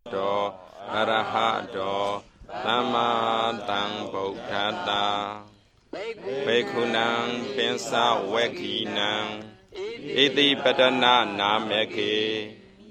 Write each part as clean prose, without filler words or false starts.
Do Arahato Sama Tang Bodhata Bekunang Pensa Wekinang Iti Padana Nameke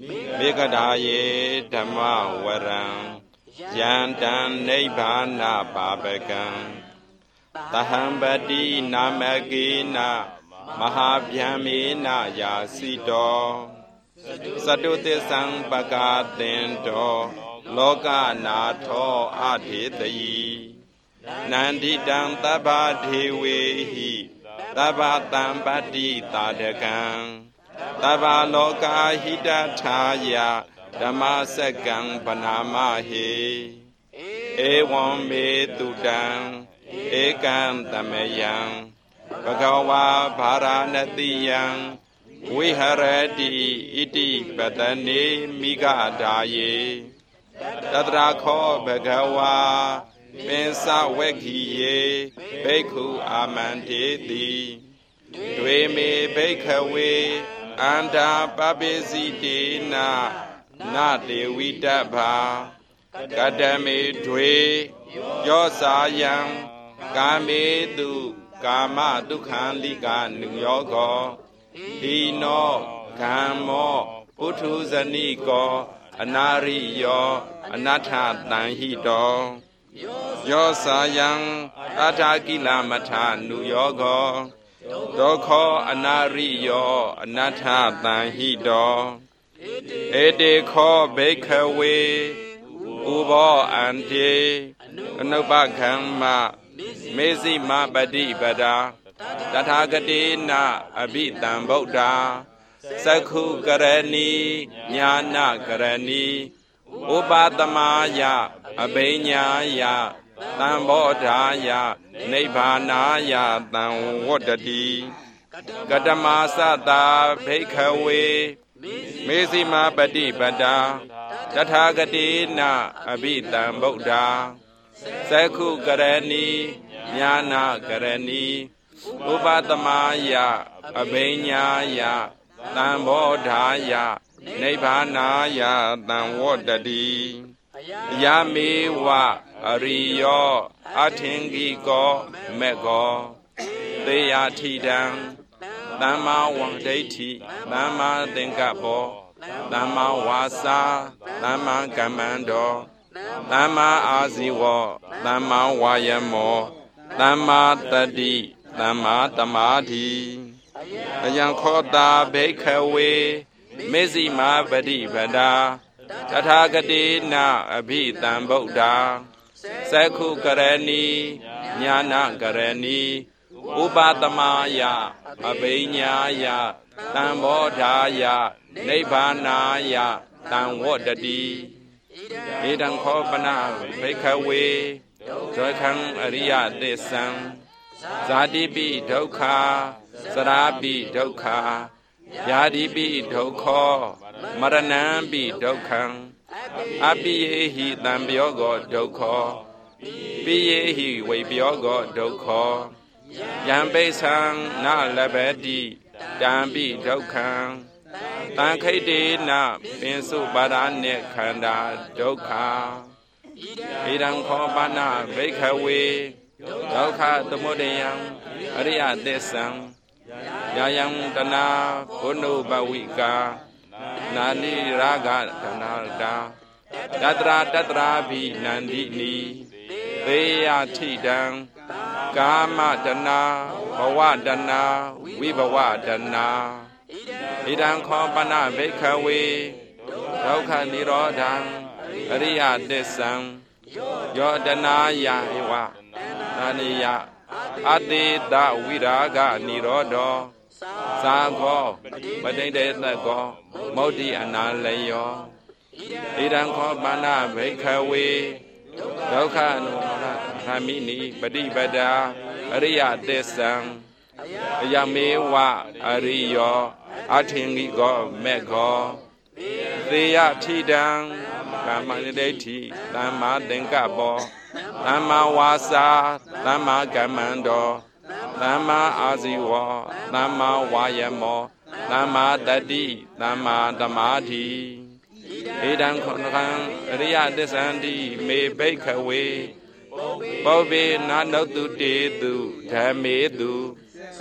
Mikadaye Dhamma Warang Yantan Nibbana Babakang Tahambati Namagina Mahabhyamena Yasito Sadute Sang Bhagatento Loka Natho Adhitayi Nanditang Taba Dewehi Taba Tambati Tadakang Taba Loka Hidataya Dhammasakang Panamahi Evam Me Tudang Ekam Tamayang Bhagawa Bharanatiyang Viharati iti patane Migadaye Tadrakho Bhagawa Pensa Wekhiye Bhikkhu Amanteti Dweme Bhikkhawe Anta Papisitena Na Dewitabha Kadame Dwe Yosayam Kame Tu Kama Dukhan Lika Nuyogo Hino Kamo Putuzaniko Anariyo Anatha Tanhito Yosayang Atakila Matha Nuyogo Doko Anariyo Anatha Tanhito Ede Ko Bhikkhawe Ubo Ante Anubakhamma Mesi Ma Badi Bada Tathagatina Abhitam Bodha Sakhu Karani Jnana Karani Upatamaya Abhinyaya Tambodhaya Nibbānaya Tamvodati Katamasata Bhikkhawe Mesima Padipada Tathagatina Abhitam Bodha Sakhu Karani Jnana Karani Upatamaya Abhinyaya Tambodhaya Nibbānaya Tamvodati Yamewa Ariyo Athingiko Mego Teyatidang Dhamma Wangdeti Dhamma Thengkapo Dhamma Wasa Dhamma Kamando Dhamma Aziwo Dhamma Wayamo Dhamma Tadi Dhamma Tamadhi Ayankota Bhikkhawe Mesima Padipada Tathagatina Abhitam Bodha Sakhu Karani Jnana Karani Upatamaya Abhinyaya Tambodhaya Nibbānaya Tamvodati Edang Khopana Bhikkhawe Joykhang Ariya Desang Zadipi Dukha Sarapi Dukha Yadipi Dukha Maranampi Dukhang Apiyehi Tambyogo Dukha Piyehi Vibhyogo Dukha Yambe Sang Na Labati Dampi Dukhang Tankhite Na Pinsu Padane Khanda Dukha Edang Khopana Bhikkhawe Dukha Tamodayang Ariya Desang Yayang Tana Punu Bhavika Nani Raga Tanada Tatra Tatra Vi Nandini Veya Tidang Kama Dana Bhava Dana Vibhava Dana Idang Khopana Bhikkhawe Dukha Nirodhang Ariya Desang Yodana Yahiwa Naniya Adita Viraga Nirodho Sākho Padidetako Modi Analayo Idang Khopana Bhikkhawe Dukha Nunara Thamini Padipada Ariya Desang Yamewa Ariyo Athingiko Mekho Theya Tidang Kamanideti Dhamma Thengkapo Dhamma Wasa Dhamma Kamando Dhamma Aziwo Dhamma Wayamo Dhamma Tadi Dhamma Tamadhi Edam Konran, Ria Desandi, me bake away. Bobby Nanotu Dedu, Tamedu,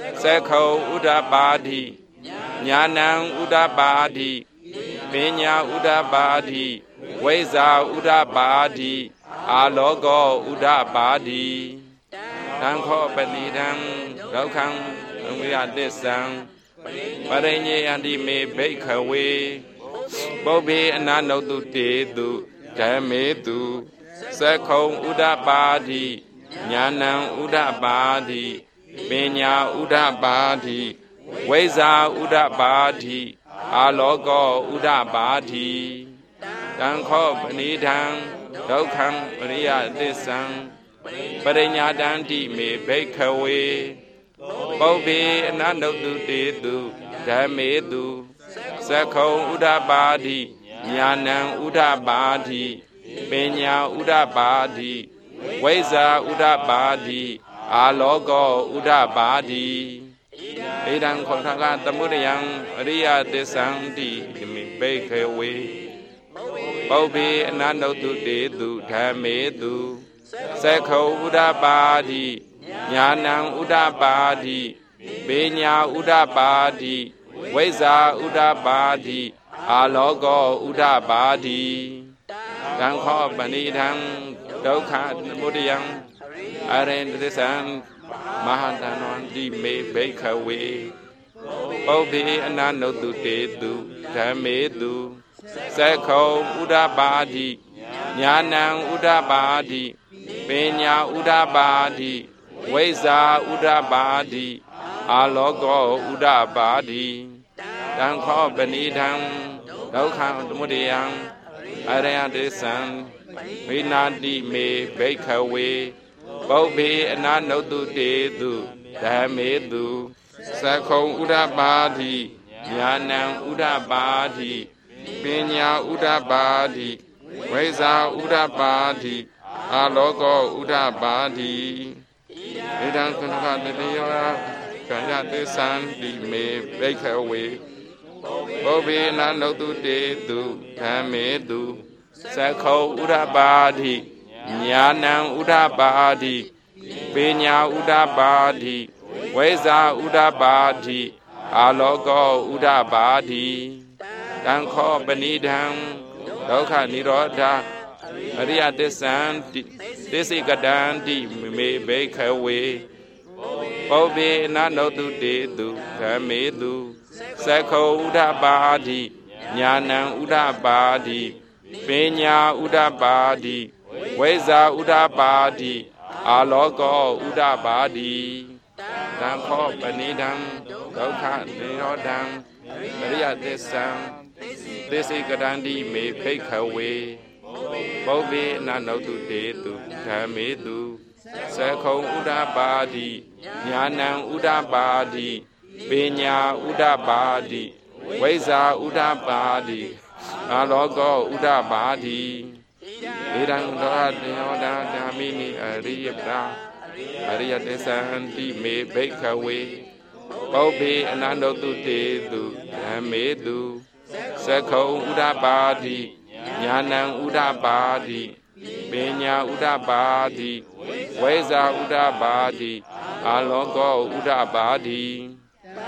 Seko Udabadi, Nyanang Udabadi, Penya Udabadi, Weza Udabadi, Alogo Udabadi, Danko Benidam, Dokang, we are this sound. Paranye Andi me bake away. Bobby Nanotu Dedu, Tamedu. Seko Udabadi, Nyanang Udabadi, Benya Udabadi, Weza Udabadi, Alogo Udabadi, Danko Benidang, Dokang Maria Desang, Parenya Dandi me bake away, Bobby Nanotu Dedu, Damedu, Seko Udabadi, Nyanang Udabadi, Benya Udabadi, Weza Udabadi, Alogo Udabadi, Edang Kontaga Tamuriang, Ria Desandi, me bake away. Bobby Nanotu Dedu, Tamedu, Seko Udabadi, Nyanang Udabadi, Benya Udabadi, Weza Udabadi, Alogo Udabadi. Danko Banidang, Doka Mudiang, Aren Desan, Mahadanon, di me bake away. Bobby Nanotu Dedu, Tamedu, Seko Udabadi, Nyanang Udabadi, Benya Udabadi, Weza Udabadi, Alogo Udabadi, Danko Banidang, Doka Mudiang, Area Desan, we not di me bake away. Bobby and I know do dedu, Damedu, Sako Udabadi, Yanang Udabadi, Benya Udabadi, Weza Udabadi, Alogo Udabadi. We don't know the Leora, Kaya Desan, di me bake away. Bobby and I know do dedu, Damedu, Sako Udabadi, Nyanang Udabadi, Benya Udabadi, Weza Udabadi, Alogo Udabadi, Danko Benidang, Doka Niroda, Maria Desan, Desi Gadandi, me bake away. Bobby and I know do dedu, Damedu, Seko Udabadi, Nyanang Udabadi, Benya Udabadi, Weza Udabadi, Alogo Udabadi, Danko Benidam, Doka Nirodam, Maria Desam, Desi Gadandi me bake away. Bobby Nanotu Dedu, Tamedu, Seko Udabadi, Nyanang Udabadi, Benya Udabadi, Weza Udabadi, Alogo Udabadi. Edang Doa Deoda Damini Ariabda, Aria Desanti me bake away. Bobby and Nanotu Dedu, Tamedu, Seko Udabadi, Nyanang Udabadi, Benya Udabadi, Weza Udabadi, Alogo Udabadi.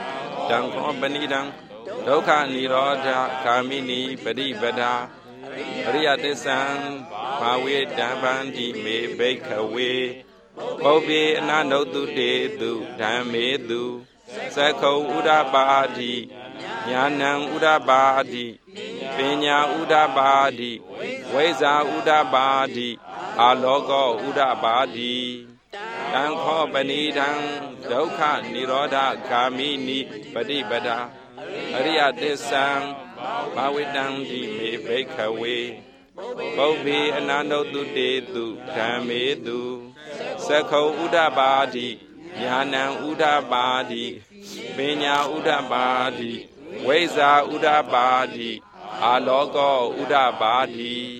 Danko Benidang, Doka Niroda, Kamini, Badibada, Ria Desan, Mawe Dabandi, me bake away. Bobby and Nanotu Dedu, Damedu, Seko Udabadi, Nyanang Udabadi, Benya Udabadi, Weza Udabadi, Alogo Udabadi. Danko Benidang, Doka Niroda, Kamini, Badibada, Ria Desan, Mawidandi, me bake away. Bobby and Nanotu Dedu, Damedu, Seko Udabadi, Yanang Udabadi, Benya Udabadi, Weza Udabadi, Alogo Udabadi.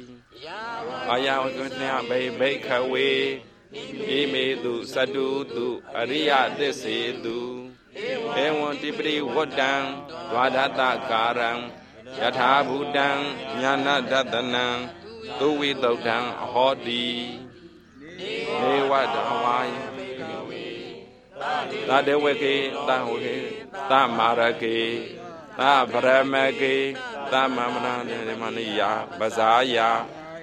Aya Gutnia Bay bake away. Imedu Sadudu, Aria Desedu, Ewan Tibri Wodang, Wadata Karang, Yatha Bhutan Jnana Datanam Tuvidautam Hoti Nevadavaya Tadewake Tahoke Tamarake Tabramake Tamamaniya Bazaya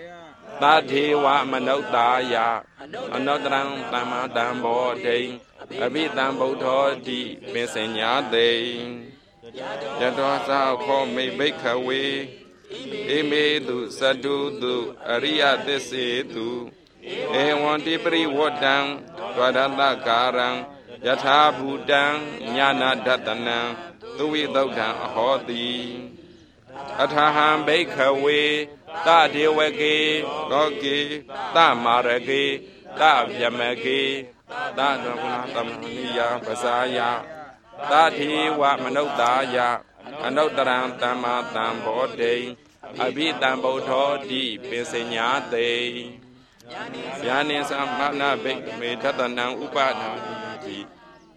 Tadhiwa Manotaya Anotram Tamadam Bodhi Abitam Bodhi Mesenyade Yadwasa Kome Bekawe Eme Tu Sadu Tu Ariya Dese Tu Ewanti Pri Wadam Twadata Karang Yatha Bhutan Jnana Datanam Tuvidautam Hoti Athaham Bekawe Ta Dewake Goke Ta Marake Ta Vyamake Ta Dhamaniya Basaya Ta Dhiwa Manotaya Anotaram Tamatam Bodhi Abitam Bodhi Pesenyate Yani Samana Bekme Tatanam Upadhati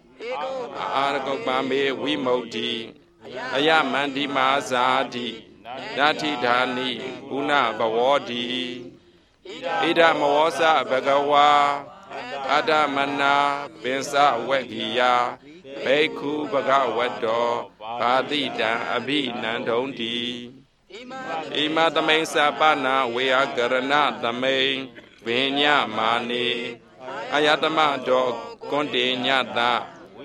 Arakopame Vimoti Ayamandi Mazadi Nati Dhani Guna Bhavati Ida Mawasa Bhagawa Adamana Pensa Vekiya Bhikkhu Bhagavato Padita Abhinandonti Ima Tamay Sapana Vyakarana Tamay Vinya Mani Ayatama Do Konti Nyata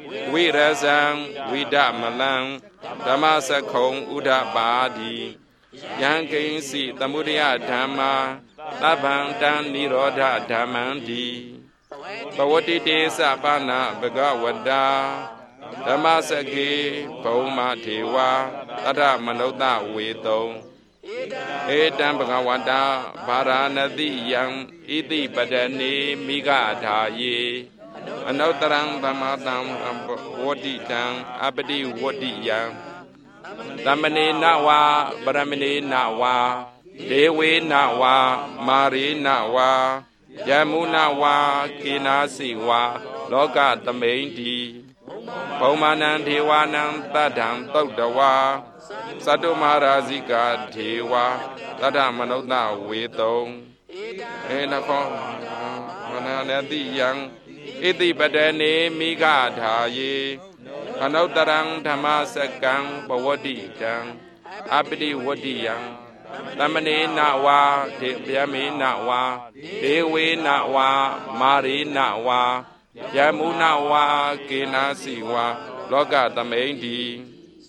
Virazang Vidamalang Dhammasakong Udapadi Yankin Si Tamuriya Dhamma Tabang Dan Nirodha Dhammanti Bhavati Desa Pana Bhagavata Dhammasake Bhauma Deva Tata Manota Vedo Edam Bhagavata Bharanati Yang Iti Padane Migadhaye Anotarang Dhammatam Voditam Abadi Vodiyam Dhammane Nawa Brahmane Nawa Dewe Nawa Mari Nawa Yamuna Wa Kinasi Wa Loka Tamenti Bhaumanam Devanam Tadam Taudawa Sato Maharazika Deva Tadam Manota Vedo Enakon Mananati Yang Iti Padane Migadhaye Anotarang Dhammasakang Bhavatitam Abdi Vodiyam Dhammane Nawa Vyame Nawa Dewe Nawa Mari Nawa Yamuna Wa Kinasi Wa Loka Tamenti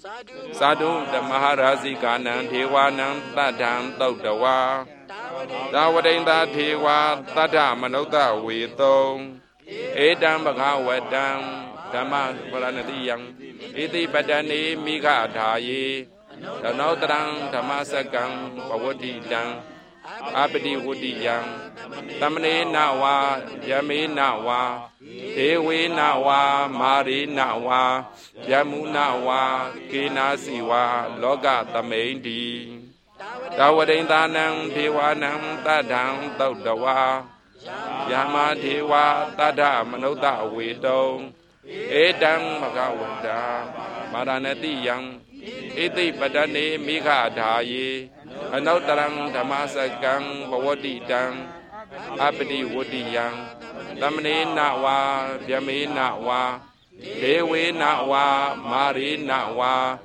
Sadhu Maharazika Devanam Tadam Taudawa Dawadenda Deva Tadam Manota Vedo Edam Bhagavatam Dhamma Paranatiyam Iti Padane Migadhaye Anotarang Dhammasakang Bhavatitam Abdi Vodiyam Dhammane Nawa Vyame Nawa Dewe Nawa Mari Nawa Yamuna Wa Kinasi Wa Loka Tamenti Dawadendanam Devanam Tadam Taudawa Yama Deva Tada Manota Vedo Edam Bhagavata Maranatiyam Iti Padane Migadhaye Anotarang Dhammasakang Bhavatitam Abdi Vodiyam Dhammane Nawa Vyame Nawa Dewe Nawa Mari Nawa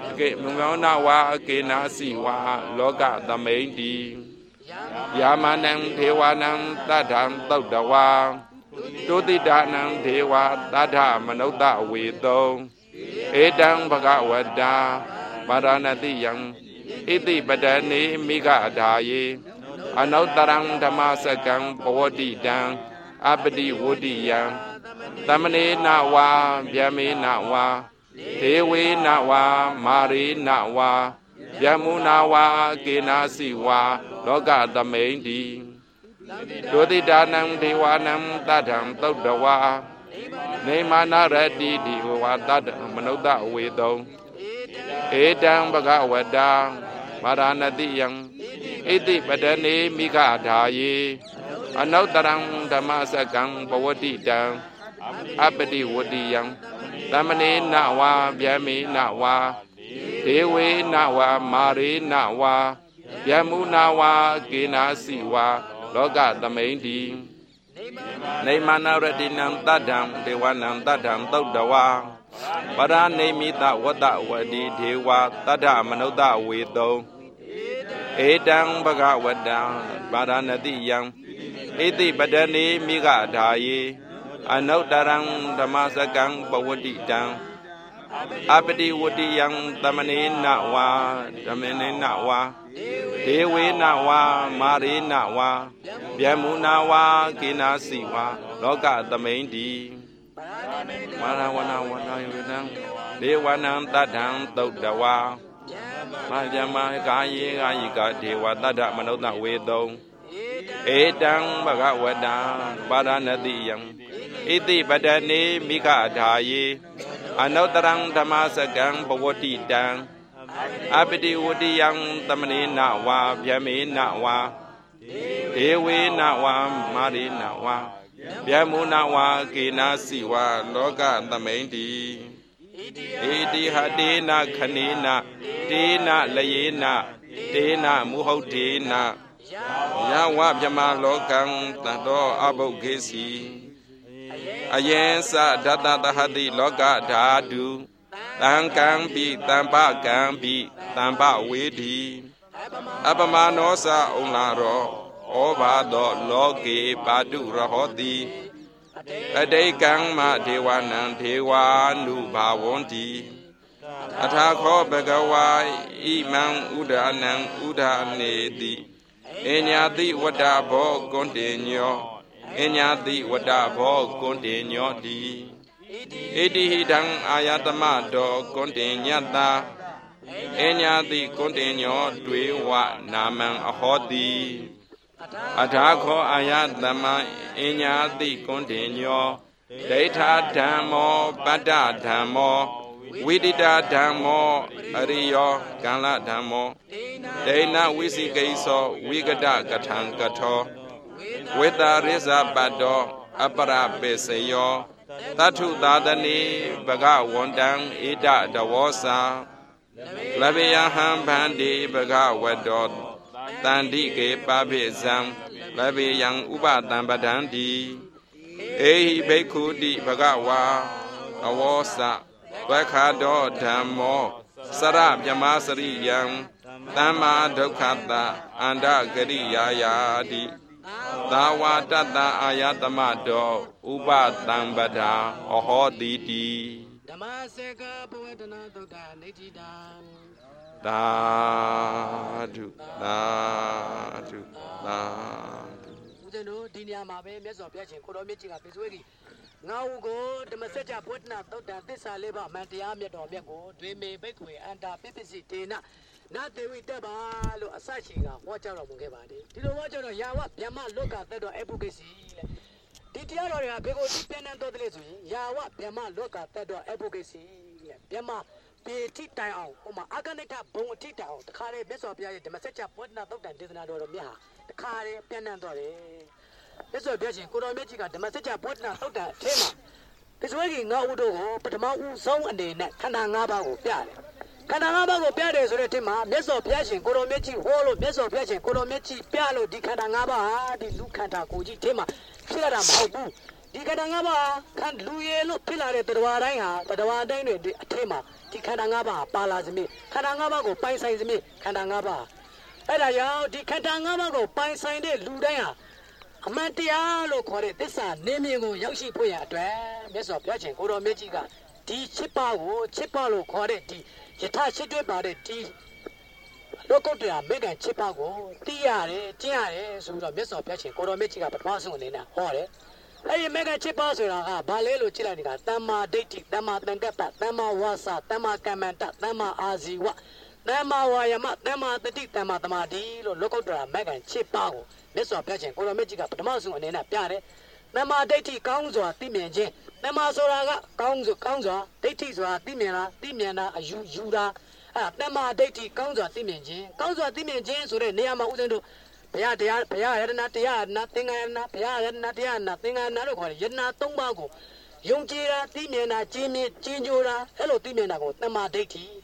Nawa Kinasi Wa Loka Tamenti Yamanam Devanam Tadam Taudawa Tudidanam Deva Tadha Manota Vedo Edam Bhagavata Maranatiyam Iti Padane Migadhaye Anotarang Dhammasakang Bhavatitam Abdi Vodiyam Dhammane Nawa Vyame Nawa Dewe Nawa Mari Nawa Yamuna Wa Kinasi Wa Loka Tamenti Tudidanam Devanam Tadam Taudawa Nemana Rati Diva Tadam Manota Vedo Edam Bhagavata Maranatiyam Iti Padane Migadhaye Anotarang Dhammasakang Bhavatitam Abdi Vodiyam Dhammane Nawa Vyame Nawa Dewe nawa mare nawa Yamu nawa kina siwa Loga damaindi Naimana radinam tadam Dewanam tadam taudawa Para nemita wada wadi dewa Tada manauda wedo Edang baga wadang Para nadi yang Iti badani miga daye Anaudarang damasakang bawadi dang Abadi wadi yang tamani nawa Dewi nawa mari nawa Biamu nawa kina siwa Loka tamaindi Marawana wana yunang Dewanang tadang taudawa Majama kayi ka dewa tada manauta wedong Edang baga wadang Para nadi yang Iti badani mika daye Anaudarang damasakang bawadi dang Abdi wadi yang tamani nawa Biami nawa Dewi nawa mari nawa Biamu nawa kina siwa Loka tamaindi Iti hadina kanina Dina layina Dina muhaudina Yawa biama lokang Tado abogesi Ayensa data tahadi loka dadu Tangkang bi tampa kambi tampa wedi Abamanosa unaro Obado loke padu rahoti Adekang ma dewanang dewanu bawonti Athakho bagawai imang udanang udanedi Enyati wadabo kontinyo Enyati wadabo kontinyo di Edi hidang ayatama do kontinyata Enyati kontinyo dwewa namang ahodi Athakho ayatama enyati kontinyo Deitha dhammo pada dhammo Widita dhammo ariyo kala dhammo Deina wisikaiso wigada katang kato Weta risa bado apara peseyo Tatu dadani baga wondang ida dawosa Labiyaham bandi baga wadod Tandi ke pabizam Labiyang ubatan badandi Ehi beku di baga wa Awosa Bakado dhammo Sarab yamasari yang Tama dukkata anda gariyayadi Tawa tata ayatamado Ubatambada Ahoditi Damaseka Puetana Doga Nijidan Dadu Dadu Dadu Udeno Dinya Mabe Meso Piachin Koromichiga Piswegi Ngaugo Damaseja Puetna Doda Tisa Leba Mantia Miedo Miego Dweme Bekwe Anda Pipisi Tena Natewi Tabalo Asashiga Watcharo Mugabadi Tilo Watcharo Yawa Yama Loka Tedo Ebugesi Titiaro Bego Dependent of the Lesui Yawa Yama Loka Tedo Ebugesi Yama Peti Tao Oma Aganeta Bon Titao the Kare Besopia Damaseja Puetna Doda Disnado Mia the Kare Penandore Beso Biachin Koromichiga Damaseja Puetna Doda Tema Piswagi Ngaudo Patama Song and the Net Kanangaba Piare Kanangaba go piare so tema meso piachin koromechi holo meso piachin koromechi pialo di kanangaba di lukanta koji tema pilara mabu di kanangaba kan luyelo pilare tadwarai ha tadwadai ne di tema di kanangaba palazmi kanangaba go pai sai zmi kanangaba aida yao di kanangaba go pai sai de ludai ha amantia lo khore tissa nemyin ko yaukshi phoi ya atwat meso piachin koromechi ga di chipa lo khore di Yata Chitwe Bade T. Local to a mega chipago, Tiare, Tiare, so the best of Pachin, Koromechiga, but Masunina, Hore. Hey, mega chipas, Balelo Chilanica, Tama Dati, Tama Tangata, Tama Wasa, Tama Kamanta, Tama Aziwa, Tama Wayama, Tama the Dick, Tama Tamadi, local to a mega chipago, best of Pachin, Koromechiga, but Masunina, Piare. Nama Dati Council, Timian, Nama Soraga, Council, Dati Timiana, Jura, Nama Dati Council, Timian, Council Timian, so Neama Udendo, Paya, nothing, nothing, Yena Tombago, Yonjira, Timiana, Jimmy, Jinjura, Hello Timiana, Nama Dati,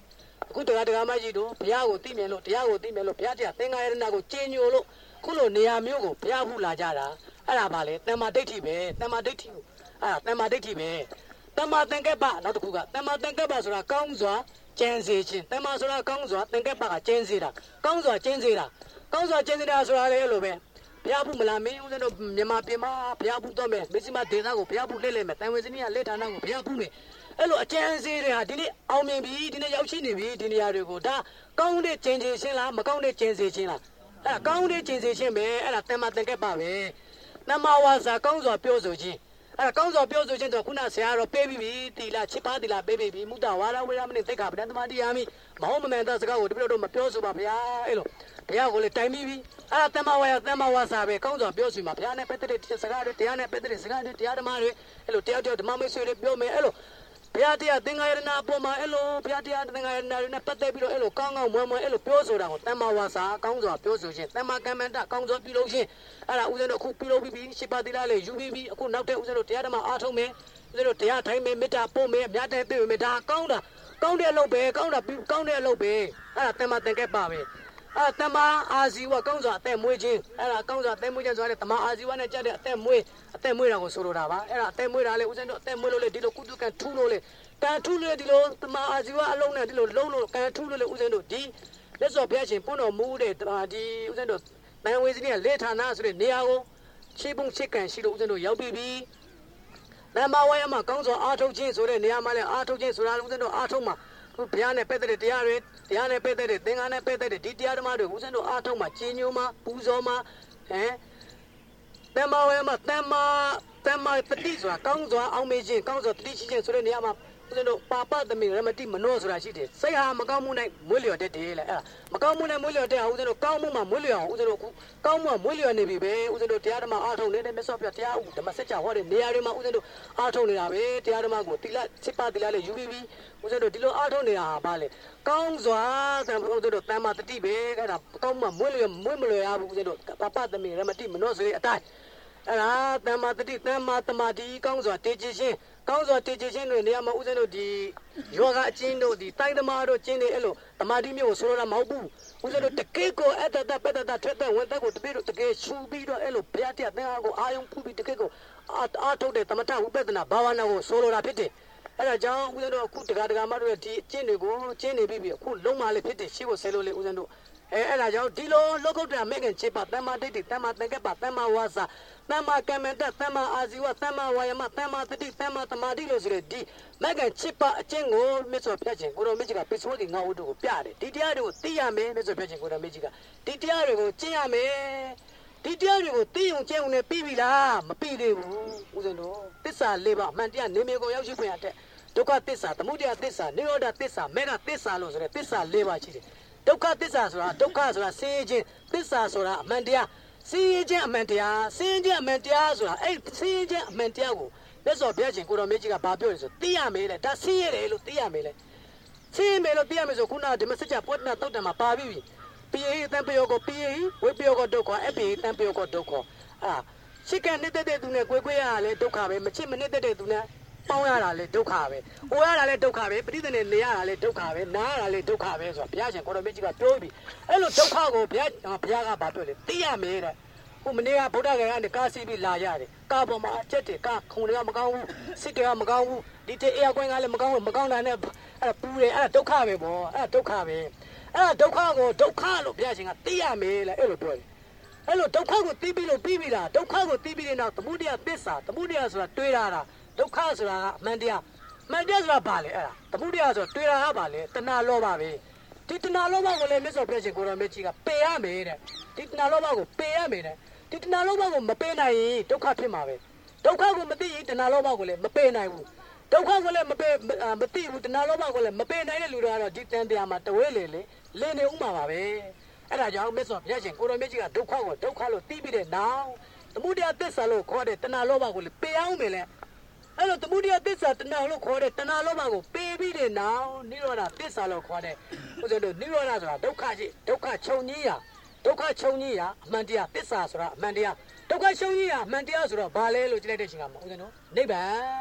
အခုတရားမကြီးတို့ဘုရားကိုသိမြင်လို့တရားကိုသိမြင်လို့ဘုရားတရားသင်္ဃာယရဏကိုကျင့်ညိုလို့ခုလိုနေရာမျိုးကိုဘုရားဖူးလာကြတာအဲ့ဒါပါလေတမ္မာဒိဋ္ဌိပဲတမ္မာဒိဋ္ဌိကိုအဲ့ဒါတမ္မာဒိဋ္ဌိပဲတမ္မာသင်္ကပ္ပနောက်တစ်ခုကတမ္မာသင်္ကပ္ပဆိုတာကောင်းစွာကျင့်စေခြင်းတမ္မာဆိုတာကောင်းစွာသင်္ကပ္ပကကျင့်စေတာကောင်းစွာကျင့်စေတာကောင်းစွာကျင့်စေတာဆိုတာလေအဲ့လိုပဲဘုရားဖူးမလားမင်းဦးဇင်းတို့မြန်မာပြည်မှာဘုရားဖူးတော့မယ်မစ္စည်းမဒေသကိုဘုရားဖူးလှည့်မယ်တိုင်ဝမ်စနီးကလက်ဌာနကိုဘုရားဖူးမယ်အဲ့လိုအကျဉ်းစေးတွေဟာဒီနေ့အောင်မြင်ပြီဒီနေ့ရောက်ရှိနေပြီဒီနေရာတွေကိုဒါကောင်းတဲ့ကျင့်စေခြင်းလားမကောင်းတဲ့ကျင့်စေခြင်းလားအဲ့ဒါကောင်းတဲ့ကျင့်စေခြင်းပဲအဲ့ဒါတမ္မာသင်္ကပ္ပပဲတမ္မာဝါစာကောင်းစွာပြောဆိုခြင်းအဲ့ဒါကောင်းစွာပြောဆိုခြင်းဆိုခုနဆရာတော်ပေးပြီးပြီတီလာချစ်ပါတီလာပေးပြီးပြီမုဒ္ဒဝါဒဝေရမနိသိက္ခာပဒံသမာတိယာမိမဟုတ်မမှန်တဲ့စကားကိုတပည့်တော်မပြောဆိုပါဗျာအဲ့လိုဘုရားကိုလည်းတိုင်ပြီးပြီအဲ့ဒါတမ္မာဝါစာပဲကောင်းစွာပြောဆိုမှာဘုရားနဲ့ပတ်သက်တဲ့စကားတွေတရားနဲ့ပတ်သက်တဲ့စကားတွေတရားဓမ္မတွေအဲ့လိုတရားဓမ္မမိတ်ဆွေတွေပြောမယ်အဲ့လိုဘုရားတရားသင်္ဃာယရဏအပေါ်မှာအဲ့လိုဘုရားတရားသင်္ဃာယရဏတွေနဲ့ပတ်သက်ပြီးတော့အဲ့လိုကောင်းကောင်းမွန်မွန်အဲ့လိုပြောဆိုတာကိုတမ္မာဝါစာကောင်းစွာပြောဆိုခြင်းတမ္မာကမ္မန္တကောင်းစွာပြုလုပ်ခြင်းအဲ့ဒါဦးဇင်းတို့အခုပြုလုပ်ပြီးရှိပါသီလလေးယူပြီးအခုနောက်တဲ့ဦးဇင်းတို့တရားဓမ္မအားထုတ်မယ်ဦးဇင်းတို့တရားထိုင်မယ်မေတ္တာပို့မယ်အများတိုင်ပြေမယ်ဒါကောင်းတာကောင်းတဲ့အလုပ်ပဲကောင်းတဲ့အလုပ်ပဲအဲ့ဒါတမ္မာသင်္ကပ္ပပဲအဲ့တမ္မာအာဇီဝကောင်းစွာအသက်မွေးခြင်းအဲ့ဒါကောင်းစွာအသက်မွေးခြင်းဆိုတဲ့တမ္မာအာဇီဝနဲ့ကြတဲ့အသက်မွေးတာကိုဆိုလိုတာပါအဲ့ဒါအသက်မွေးတာလေဦးဇင်းတို့အသက်မွေးလို့လေဒီလိုကုသကံထူးလို့လေကံထူးလို့ဒီလိုတမ္မာအာဇီဝအလုံးနဲ့ဒီလိုလုံးလို့ကံထူးလို့လေဦးဇင်းတို့ဒီလက်စော်ဘုရားရှင်ပွင့်တော်မူတဲ့ဒီဦးဇင်းတို့တန်ဝေစင်းရဲ့လေဌာနဆိုတဲ့နေရာကိုခြေပုံခြေကံရှိလို့ဦးဇင်းတို့ရောက်ပြီးပြီတမ္မာဝါယမကောင်းစွာအားထုတ်ခြင်းဆိုတဲ့နေရာမှာလည်းအားထုတ်ခြင်းဆိုတာဦးဇင်းတို့အားထုတ်မှာဘုရားနဲ့ပတ်သက်တဲ့တရားတွေတရားနဲ့ပတ်သက်တဲ့သင်္ဃာနဲ့ပတ်သက်တဲ့ဒီတရားဓမ္မတွေဦးဇင်းတို့အားထုတ်မှာကျင့်ညိုမှာပူဇော်မှာတမ္မာဝါယမတမ္မာတတိဆိုတာကောင်းစွာအောင်မေ့ခြင်းကောင်းစွာတတိရှိခြင်းဆိုတဲ့နေရာမှာဦးဇင်းတို့ပါပသမိရမတိမနောဆိုတာရှိတယ်စိတ်ဟာမကောင်းမှုနဲ့မွေးလျော်တတ်တယ်လေအဲ့ဒါမကောင်းမှုနဲ့မွေးလျော်တဲ့ဦးဇင်းတို့ကောင်းမှုမှာမွေးလျော်အောင်ဦးဇင်းတို့ကောင်းမှုမွေးလျော်နေပြီပဲဦးဇင်းတို့တရားဓမ္မအားထုတ်နေတဲ့မြတ်စွာဘုရားတရားဥဓမ္မစကြာဟောတဲ့နေရာတွေမှာဦးဇင်းတို့အားထုတ်နေတာပဲတရားဓမ္မကိုတိလစစ်ပါတိလလေးယူပြီးဦးဇင်းတို့ဒီလိုအားထုတ်နေတာဟာဗာလေကောင်းစွာဦးဇင်းတို့တမ္မာတတိပဲအဲ့ဒါကောင်းမှုမွေးမလျော်ရဘူးဦးဇင်းတို့ပါပသမိရမတိမနောဆိုတဲ့အတိုင်းအဲ့ဒါတမ္မာတတိတမ္မာတမာတိကောင်းစွာတည်ကြည်ခြင်းကောင်းစွာတည်ကြည်ခြင်းတွေနေရာမှာဦးဇင်းတို့ဒီယောဂအကျဉ်းတို့ဒီတိုင်းသမားတို့ကျင်းနေအဲ့လိုတမာတိမျိုးကိုဆိုလိုတာမဟုတ်ဘူးဦးဇင်းတို့တကယ်ကိုအတ္တတပတ္တတထွက်တဲ့ဝန်သက်ကိုတပည့်တို့တကယ်ရှူပြီးတော့အဲ့လိုဘုရားတရားသင်္ဃာကိုအာယုံဖူးပြီးတကယ်ကိုအားထုတ်တဲ့သမထဝိပဿနာဘာဝနာကိုဆိုလိုတာဖြစ်တယ်အဲ့ဒါကြောင့်ဦးဇင်းတို့အခုတရားမတို့ဒီအကျင့်တွေကိုကျင့်နေပြီးအခုလုံးမလေးဖြစ်တယ်ရှိဖို့ဆဲလို့လေဦးဇင်းတို့အဲ့ဒါကြောင့်ဒီလိုလောကုတ္တရာမေခင်ခြေပါတမ္မာဒိဋ္ဌိတမ္မာသင်္ကပ္ပတမ္မာဝါစာတမ္မာကမ္မန္တတမ္မာအာဇီဝတမ္မာဝါယမတမ္မာတတိတမ္မာသမာဓိလို့ဆိုတဲ့ဒီမေခင်ခြေပါအကျင့်ကိုမြတ်စွာဘုရားရှင်ကိုတော်မြတ်ကြီးကပိဿဝတိငါးဝတ္ထုကိုပြတယ်ဒီတရားတွေကိုသိရမယ်မြတ်စွာဘုရားရှင်ကိုတော်မြတ်ကြီးကဒီတရားတွေကိုကျင့်ရမယ်ဒီတရားတွေကိုသိုံကျင့်ုံနဲ့ပြီးပြီလားမပြီးသေးဘူးဦးဇင်းတို့သစ္စာ၄ပါးအမှန်တရားနေမြေကိုရောက်ရှိခွင့်ရတဲ့ဒုက္ခသစ္စာသမုဒယသစ္စာနိရောဓသစ္စာမေဃသစ္စာလို့ဆိုတဲ့သစ္စာ၄ပါးရှိတယ်ဒုက္ခသစ္စာဆိုတာဒုက္ခဆိုတာဆင်းရဲခြင်းသစ္စာဆိုတာအမှန်တရားဆင်းရဲခြင်းအမှန်တရားဆင်းရဲခြင်းအမှန်တရားဆိုတာအဲ့ဆင်းရဲခြင်းအမှန်တရားကိုမြတ်စွာဘုရားရှင်ကိုတော်မြတ်ကြီးကဘာပြောလဲဆိုသိရမယ်လေဒါဆင်းရဲတယ်လို့သိရမယ်လေဆင်းရဲမယ်လို့သိရမယ်ဆိုခုနဓမ္မစကြာပွတ်နာတုတ်တံမှာပါပြီပိယိတံပယောကိုပိယိဝိပယောကိုဒုက္ခအပိယိတံပယောကိုဒုက္ခရှိကနေတဲ့သူနဲ့ကိုယ်ရလဲဒုက္ခပဲမချစ်မနေတဲ့သူနဲ့ပေါင်းရတာလေဒုက္ခပဲ။အိုရတာလေဒုက္ခပဲ။ပဋိသန္ဓေနေရတာလေဒုက္ခပဲ။နားရတာလေဒုက္ခပဲဆိုတော့ဘုရားရှင်ကိုတော်မြတ်ကြီးကပြောပြီးအဲ့လိုဒုက္ခကိုဘုရားကဘာပြောလဲသိရမယ်တဲ့။ဟိုမနေ့ကဗုဒ္ဓဂယာကနေကားစီးပြီးလာရတယ်။ကားပေါ်မှာအချက်တွေကခုံတွေကမကောင်းဘူး။စစ်တွေကမကောင်းဘူး။ဒီတဲ့အေးကွင်းကလည်းမကောင်းဘူး။မကောင်းတာနဲ့အဲ့ပူတယ်အဲ့ဒုက္ခပဲပေါ့။အဲ့ဒုက္ခပဲ။အဲ့ဒုက္ခကိုဒုက္ခလို့ဘုရားရှင်ကသိရမယ်လေအဲ့လိုပြောတယ်။အဲ့လိုဒုက္ခကိုသိပြီးလို့ပြီးပြီလား။ဒုက္ခကိုသိပြီးတဲ့နောက်သမုဒယသစ္စာသမုဒယဆိုတာတွေးရတာဒုက္ခဆိုတာကအမှန်တရားမှန်တရားဆိုတာဘာလဲအဲ့ဒါသမုဒယဆိုတွေ့တာကဘာလဲတဏှာလောဘပဲဒီတဏှာလောဘကိုလည်းမြတ်စွာဘုရားရှင်ကိုရောမြတ်ကြီးကပယ်ရမယ်တဲ့ဒီတဏှာလောဘကိုပယ်ရမယ်တဲ့ဒီတဏှာလောဘကိုမပယ်နိုင်ရင်ဒုက္ခဖြစ်မှာပဲဒုက္ခကိုမသိရင်တဏှာလောဘကိုလည်းမပယ်နိုင်ဘူးဒုက္ခကိုလည်းမသိဘူးတဏှာလောဘကိုလည်းမပယ်နိုင်တဲ့လူတွေကတော့ဒီတန်တရားမှာတဝဲလေလင်းနေဥမှာပါပဲအဲ့ဒါကြောင့်မြတ်စွာဘုရားရှင်ကိုရောမြတ်ကြီးကဒုက္ခကိုဒုက္ခလို့သိပြီးတဲ့နောက်သမုဒယသစ္စာလို့ခေါ်တဲ့တဏှာလောဘကိုလည်းပယ်အောင်မယ်လေအဲ့လိုသမုဒယသစ္စာတဏှာလို့ခေါ်တဲ့တဏှာလောဘကိုပေးပြီးတဲ့နောက်နိရောဓသစ္စာလို့ခေါ်တဲ့ဥစ္စာတို့နိရောဓဆိုတာဒုက္ခကြီးဒုက္ခချုပ်ငြိမ်းရာဒုက္ခချုပ်ငြိမ်းရာအမှန်တရားသစ္စာဆိုတာအမှန်တရားဒုက္ခချုပ်ငြိမ်းရာအမှန်တရားဆိုတော့ဘာလဲလို့ကြည့်လိုက်တဲ့ချိန်ကမှာဥစ္စာတို့နိဗ္ဗာန်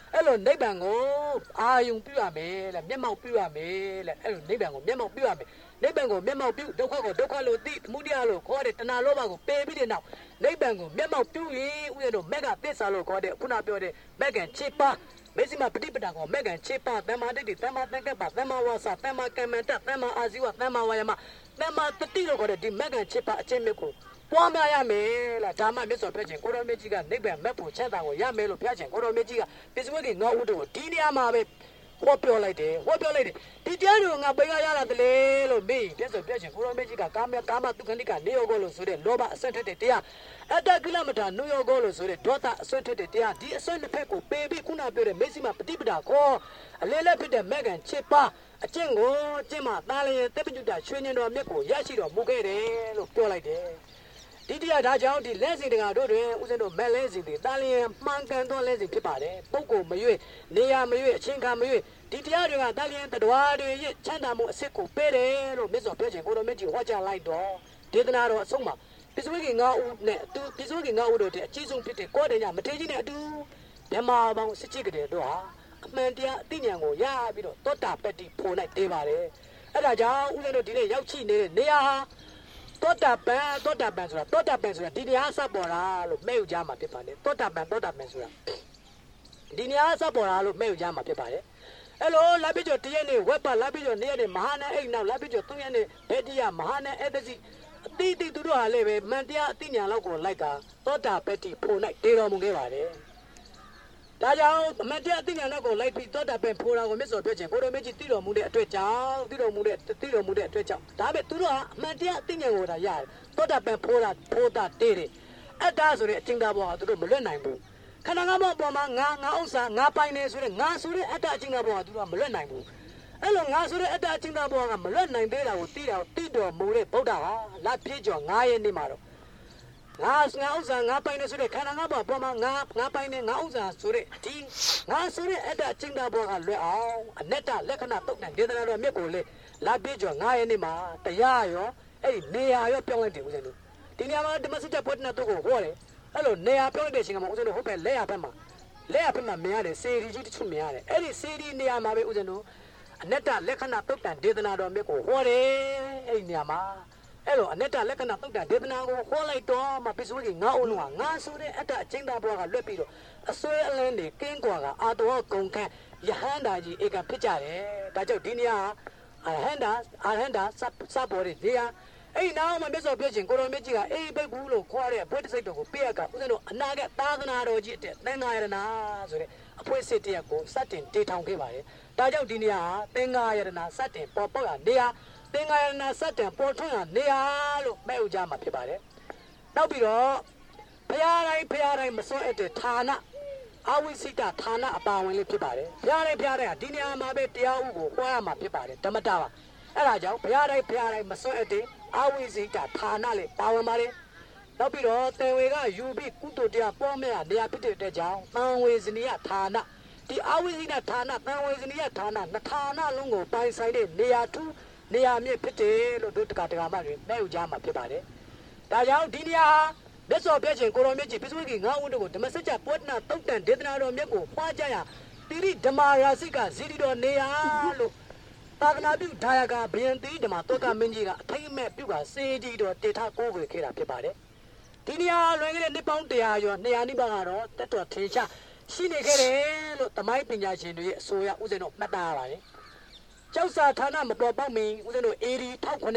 အဲ့လိုနိဗ္ဗာန်ကိုအာယုံပြုရမယ်လေမျက်မှောက်ပြုရမယ်လေအဲ့လိုနိဗ္ဗာန်ကိုမျက်မှောက်ပြုရမယ်နိဗ္ဗာန်ကိုမျက်မှောက်ပြုဒုက္ခကိုဒုက္ခလို့သိသမုဒယလို့ခေါ်တဲ့တဏှာလောဘကိုပယ်ပြီးတဲ့နောက်နိဗ္ဗာန်ကိုမျက်မှောက်ပြုရင်ဥစဉ်တို့မက်ကသစ္စာလို့ခေါ်တဲ့ခုနပြောတဲ့မက်ကံ7ပါးမေစီမပฏิပဒါကိုမက်ကံ7ပါးသမ္မာဒိဋ္ဌိသမ္မာသင်္ကပ္ပသမ္မာဝါစာသမ္မာကမ္မန္တသမ္မာအာဇီဝသမ္မာဝါယမသမ္မာတတိလို့ခေါ်တဲ့ဒီမက်ကံ7ပါးအကျင့်မြတ်ကိုပွားများရမယ်လားဒါမှမြတ်စွာဘုရားရှင်ကိုရောမြတ်ကြီးကနိဗ္ဗာန်မက်ဖို့ချမ်းသာကိုရမယ်လို့ဘုရားရှင်ကိုရောမြတ်ကြီးကပိစဝတိငါးဥတို့ဒီနေရာမှာပဲဟောပြောလိုက်တယ်ဒီတရားတွေကိုငါဘယ်ကရတာတလဲလို့မေးမြတ်စွာဘုရားရှင်ကိုရောမြတ်ကြီးကကာမတုခဏိကနေယောကောလို့ဆိုတဲ့လောဘအစွန့်ထွက်တဲ့တရားအတ္တကိလမထာနုယောကောလို့ဆိုတဲ့ဒေါသအစွန့်ထွက်တဲ့တရားဒီအစွန့်တစ်ဖက်ကိုပေပြီးခုနပြောတဲ့မေစီမပฏิပဒါခေါ်အလေးလက်ဖြစ်တဲ့မက်ကံ7ပါးအကျင့်ကိုကျင့်မှသားလျင်တေပ္ပညုတရွှေညင်တော်မြတ်ကိုရရှိတော်မူခဲ့တယ်လို့ပြောလိုက်တယ်ဒီတရားဒါကြောင့်ဒီလက်စီတကာတို့တွင်ဦးဇင်းတို့မဲ့လဲစီတွေတာလျင်မှန်ကန်သောလက်စီဖြစ်ပါတယ်ပုဂ္ဂိုလ်မရွေ့နေရာမရွေ့အချင်းခါမရွေ့ဒီတရားတွေကတာလျင်တရားတွေရဲ့ချမ်းသာမှုအစစ်ကိုပေးတယ်လို့မြတ်စွာဘုရားရှင်ကိုတော်မြတ်ကြီးဟောကြားလိုက်တော့ဒေသနာတော်အဆုံးမှာပိစဝေကငါးဦးနဲ့အတူပိစဝေကငါးဦးတို့တဲ့အကြီးဆုံးဖြစ်တဲ့ကောတေညမထေရကြီးနဲ့အတူဓမ္မပေါင်းစစ်ချစ်ကြတဲ့တို့ဟာအမှန်တရားအသိဉာဏ်ကိုရပြီးတော့သောတာပတ္တိဖို့လိုက်တေးပါတယ်အဲ့ဒါကြောင့်ဦးဇင်းတို့ဒီနေ့ရောက်ရှိနေတဲ့နေရာဟာသောတာပန်ဆိုတာဒီတရားစပေါ်တာလို့မဲ့ယူကြမှာဖြစ်ပါတယ်သောတာပန်ဆိုတာဒီတရားစပေါ်တာလို့မဲ့ယူကြမှာဖြစ်ပါတယ်အဲ့လိုလာပြီးတော့တရက်နေ့ဝက်ပါလာပြီးတော့နေ့ရက်နေ့မဟာနအိတ်နောက်လာပြီးတော့3ရက်နေ့ဘယ်တရားမဟာနအဲ့တစီအတိတ်သူတို့ဟာလည်းပဲမန်တရားအသိဉာဏ်လောက်ကိုလိုက်တာသောတာပတ္တိဖို့၌တေတော်မူခဲ့ပါတယ်ဒါကြောင့်အမတ်တရားအသိဉာဏ်လောက်ကိုလိုက်ပြီးသောတာပန်ဖို့တာကိုမြတ်စွာဘုရားရှင်ကိုတော်မြတ်ကြီးသိတော်မူတဲ့အတွက်ကြောင့်ဒါပေမဲ့သူတို့ဟာအမတ်တရားအသိဉာဏ်ကိုသာရတယ်သောတာပန်ဖို့တာတေးတယ်အတ္တဆိုတဲ့အချင်းသားဘောဟာသူတို့မလွတ်နိုင်ဘူးခန္ဓာငါးပါးပေါ်မှာငါဥစ္စာငါပိုင်နေဆိုတဲ့ငါဆိုတဲ့အတ္တအချင်းသားဘောဟာသူတို့ကမလွတ်နိုင်ဘူးအဲ့လိုငါဆိုတဲ့အတ္တအချင်းသားဘောကမလွတ်နိုင်သေးတာကိုသိတော်မူတဲ့ဗုဒ္ဓဟာလာပြည့်ကျော်9ရက်နေ့မှာတော့ငါဥစ္စာငါပိုင်နေဆိုတဲ့ခန္ဓာငါးပါးပေါ်မှာငါပိုင်နေငါဥစ္စာဆိုတဲ့ဒီငါဆိုတဲ့အတ္တအချင်းသားဘောကလွတ်အောင်အနတ္တလက္ခဏာတုတ်တဲ့ဒေသနာတော်မြတ်ကိုလေလာပြည့်ကျော်9ရက်နေ့မှာတရားရောအဲ့ဒီနေရာရောပြောင်းလိုက်တယ်ဦးဇင်းတို့ဒီနေရာမှာဓမ္မစကြာပုဒ်နာတို့ကိုဟောတယ်အဲ့လိုနေရာပြောင်းလိုက်တဲ့အချိန်မှာဦးဇင်းတို့ဟုတ်ပဲလက်ရဘက်မှာမြင်ရတယ်စေရီကြီးတချို့မြင်ရတယ်အဲ့ဒီစေရီနေရာမှာပဲဦးဇင်းတို့အနတ္တလက္ခဏာတုတ်တန်ဒေသနာတော်မြတ်ကိုဟောတယ်အဲ့ဒီနေရာမှာအဲ့လိုအနတ္တလက္ခဏာတုတ်တန်ဒေသနာကိုဟောလိုက်တော့မှပိစုဝေကငါအုံးလုံးကငါဆိုတဲ့အတ္တအချင်းသားဘွားကလွတ်ပြီးတော့အစွဲအလင်းတွေကင်းကွာကအာတော်ကုန်ခန့်ယဟန္တာကြီးဧကဖြစ်ကြတယ်ဒါကြောင့်ဒီနေရာအာဟန္တာစပေါ်တဲ့နေရာအဲ့နောက်မှာမြတ်စွာဘုရားရှင်ကိုရောမြတ်ကြီးကအေးဘိတ်ဘူးလို့ခေါ်တဲ့အဘွဲ့တစိတ်တော်ကိုပြရကဦးဇင်းတို့အနာကသာသနာတော်ကြီးအတဲ့သင်္ဃာယရဏဆိုတဲ့အဖွဲစစ်တရက်ကိုစတင်တေထောင်ခဲ့ပါတယ်ဒါကြောင့်ဒီနေရာဟာသင်္ဃာယရဏစတင်ပေါ်ပေါက်ရနေရာသင်္ဃာယရဏစတင်ပေါ်ထွန်းရနေရာလို့မဲ့ဥကြမှာဖြစ်ပါတယ်နောက်ပြီးတော့ဘုရားတိုင်းမစွန့်အပ်တဲ့ဌာနအဝိစိတဌာနအပါဝင်လေးဖြစ်ပါတယ်ဘုရားတိုင်းဟာဒီနေရာမှာပဲတရားဥကိုဟောရမှာဖြစ်ပါတယ်ဓမ္မတာပါအဲ့ဒါကြောင့်ဘုရားတိုင်းမစွန့်အပ်တဲ့အဝိဇိတဌာနလေးပါဝင်ပါတယ်နောက်ပြီးတော့တေဝေကယူပြီးကုသိုလ်တရားပေါ်မြတ်နေရာဖြစ်တဲ့အတွက်ကြောင့်သံဝေဇနိယဌာနဒီအဝိဇိတဌာနသံဝေဇနိယဌာနနှစ်ဌာနလုံးကိုပိုင်ဆိုင်တဲ့နေရာထူးနေရာမြင့်ဖြစ်တယ်လို့တို့တက္ကမတွေမဲ့ဥကြမှာဖြစ်ပါတယ်ဒါကြောင့်ဒီနေရာမြတ်စွာဘုရားရှင်ကိုရောမြတ်ကြီးပိစုဝေကငါးဝန်းတို့ကိုဓမ္မစကြာပွတ်နာတုတ်တန်ဒေသနာတော်မြတ်ကိုပွားကြရတိရိဓမ္မရာစိကဇီတိတော်နေရာလို့သာသနာပြုဒါယကဘယံတိဓမ္မတောကမင်းကြီးကအထိမ့်မဲ့ပြုကစေတီတော်တေထကိုးဝေခဲ့တာဖြစ်ပါတယ်ဒီနေရာလွန်ခဲ့တဲ့နှစ်ပေါင်း100ကျော်200နိဗ္ဗာန်ကတော့တက်တော်ထင်ရှားရှိနေခဲ့တယ်လို့သမိုင်းပညာရှင်တွေရဲ့အဆိုအရဦးဇင်းတို့မှတ်သားရပါတယ်ကျောက်စာဌာနမပေါ်ပေါက်မီဦးဇင်းတို့အေဒီ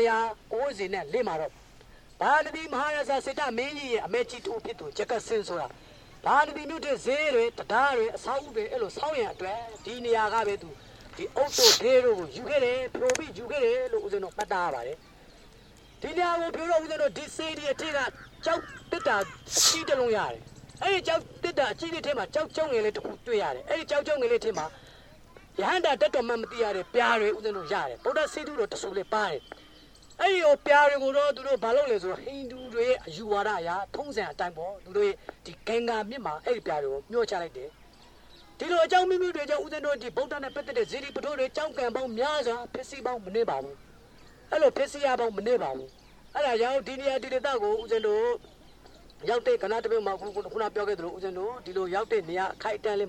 1990နဲ့လေးမှာတော့ဘာနတိမဟာရဇစေတမင်းကြီးရဲ့အမေကြီးတူဖြစ်သူဂျက်ကဆင်းဆိုတာဘာနတိမြို့တဲ့ဈေးတွေတရားတွေအဆောက်အဦတွေအဲ့လိုဆောင်းရံအတွက်ဒီနေရာကပဲသူဒီအုတ်တို့ဒေးတို့ကိုယူခဲ့တယ်ပြိုပြီးယူခဲ့တယ်လို့ဦးဇင်းတို့မှတ်သားရပါတယ်ဒီနေရာကိုပြိုတော့ဦးဇင်းတို့ဒီစေဒီအထက်ကကြောက်တစ်တာအကြီးတစ်လုံးရတယ်အဲ့ဒီကြောက်တစ်တာအကြီးလေးထဲမှာကြောက်ကျုံငယ်လေးတစ်ခုတွေ့ရတယ်အဲ့ဒီကြောက်ကျုံငယ်လေးထဲမှာယဟန္တာတက်တော်မှမသိရတဲ့ပြားတွေဦးဇင်းတို့ရတယ်ဗုဒ္ဓစေတုတော်တဆူလေးပါတယ်အဲ့ဒီပြားတွေကိုတော့သူတို့ဘာလုပ်လဲဆိုတော့ဟိန္ဒူတွေရဲ့အယူဝါဒအရာထုံးစံအတိုင်းပေါ့သူတို့ရဲ့ဒီဂင်္ဂါမြစ်မှာအဲ့ဒီပြားတွေကိုမျှောချလိုက်တယ်ဒီလိုအကြောင်းမျိုးတွေကြောင့်ဦးဇင်းတို့ဒီဗုဒ္ဓနဲ့ပတ်သက်တဲ့ဇီတိပထိုးတွေကြောင်းကံပေါင်းများစွာဖြစ်စီပေါင်းမနေပါဘူးအဲ့လိုဖြစ်စီရပေါင်းမနေပါဘူးအဲ့ဒါကြောင့်ဒီနေရာဒီဒေသကိုဦးဇင်းတို့ရောက်တဲ့ကဏ္ဍတစ်ပြုတ်မှာခုနပြောခဲ့သလိုဦးဇင်းတို့ဒီလိုရောက်တဲ့နေရာအခိုက်အတန့်လေးမှာ